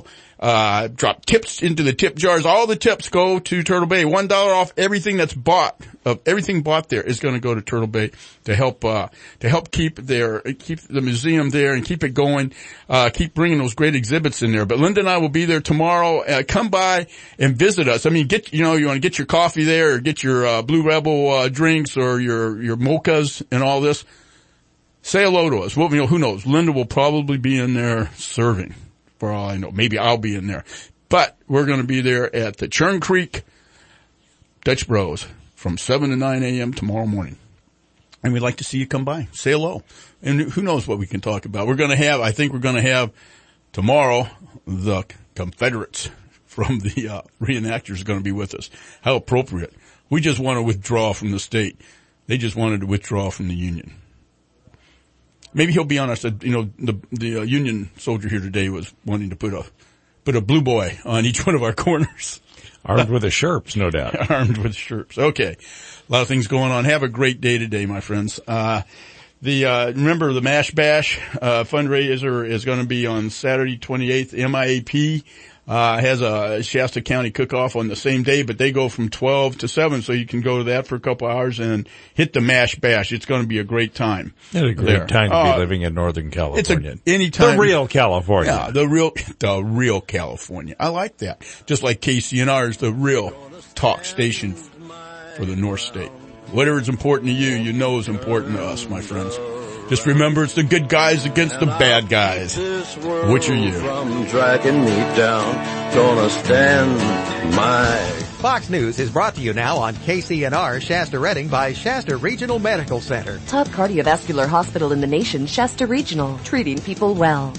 S5: drop tips into the tip jars. All the tips go to Turtle Bay. $1 off everything that's bought. Everything bought there is going to go to Turtle Bay to help keep the museum there and keep it going, keep bringing those great exhibits in there. But Linda and I will be there tomorrow. Come by and visit us. I mean, you want to get your coffee there or get your, Blue Rebel, drinks or your mochas and all this. Say hello to us. Well, who knows? Linda will probably be in there serving. For all I know, maybe I'll be in there. But we're going to be there at the Churn Creek Dutch Bros from 7 to 9 a.m. tomorrow morning. And we'd like to see you come by. Say hello. And who knows what we can talk about. I think we're going to have tomorrow the Confederates from the reenactors are going to be with us. How appropriate. We just want to withdraw from the state. They just wanted to withdraw from the Union. Maybe he'll be on us. The Union soldier here today was wanting to put a blue boy on each one of our corners.
S7: Armed with a Sherps, no doubt.
S5: Armed with Sherps. Okay. A lot of things going on. Have a great day today, my friends. Remember the Mash Bash, fundraiser is going to be on Saturday 28th. MIAP, has a Shasta County cook-off on the same day, but they go from 12 to 7, so you can go to that for a couple hours and hit the Mash Bash. It's going to be a great time.
S7: It's a great time to be living in Northern California.
S5: Anytime.
S7: The real California.
S5: Yeah, the real California. I like that. Just like KCNR is the real talk station for the North State. Whatever is important to you, you know is important to us, my friends. Just remember, it's the good guys against the bad guys. Which are you?
S18: From dragging me down, gonna stand my...
S1: Fox News is brought to you now on KCNR Shasta Redding by Shasta Regional Medical Center.
S4: Top cardiovascular hospital in the nation, Shasta Regional, treating people well.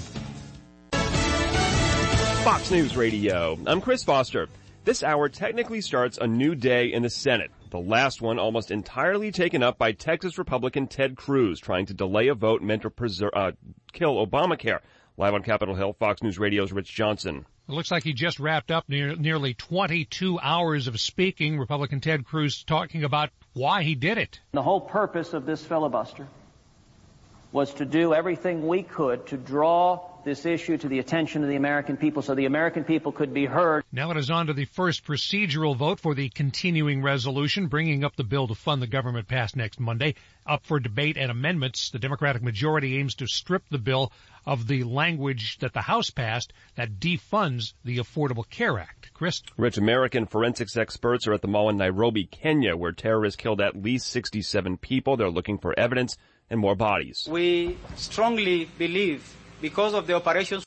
S19: Fox News Radio. I'm Chris Foster. This hour technically starts a new day in the Senate. The last one almost entirely taken up by Texas Republican Ted Cruz, trying to delay a vote meant to kill Obamacare. Live on Capitol Hill, Fox News Radio's Rich Johnson.
S20: It looks like he just wrapped up nearly 22 hours of speaking. Republican Ted Cruz talking about why he did it.
S21: The whole purpose of this filibuster was to do everything we could to draw this issue to the attention of the American people so the American people could be heard.
S20: Now it is on to the first procedural vote for the continuing resolution, bringing up the bill to fund the government passed next Monday. Up for debate and amendments, the Democratic majority aims to strip the bill of the language that the House passed that defunds the Affordable Care Act. Chris?
S19: Rich, American forensics experts are at the mall in Nairobi, Kenya, where terrorists killed at least 67 people. They're looking for evidence and more bodies.
S22: We strongly believe, because of the operations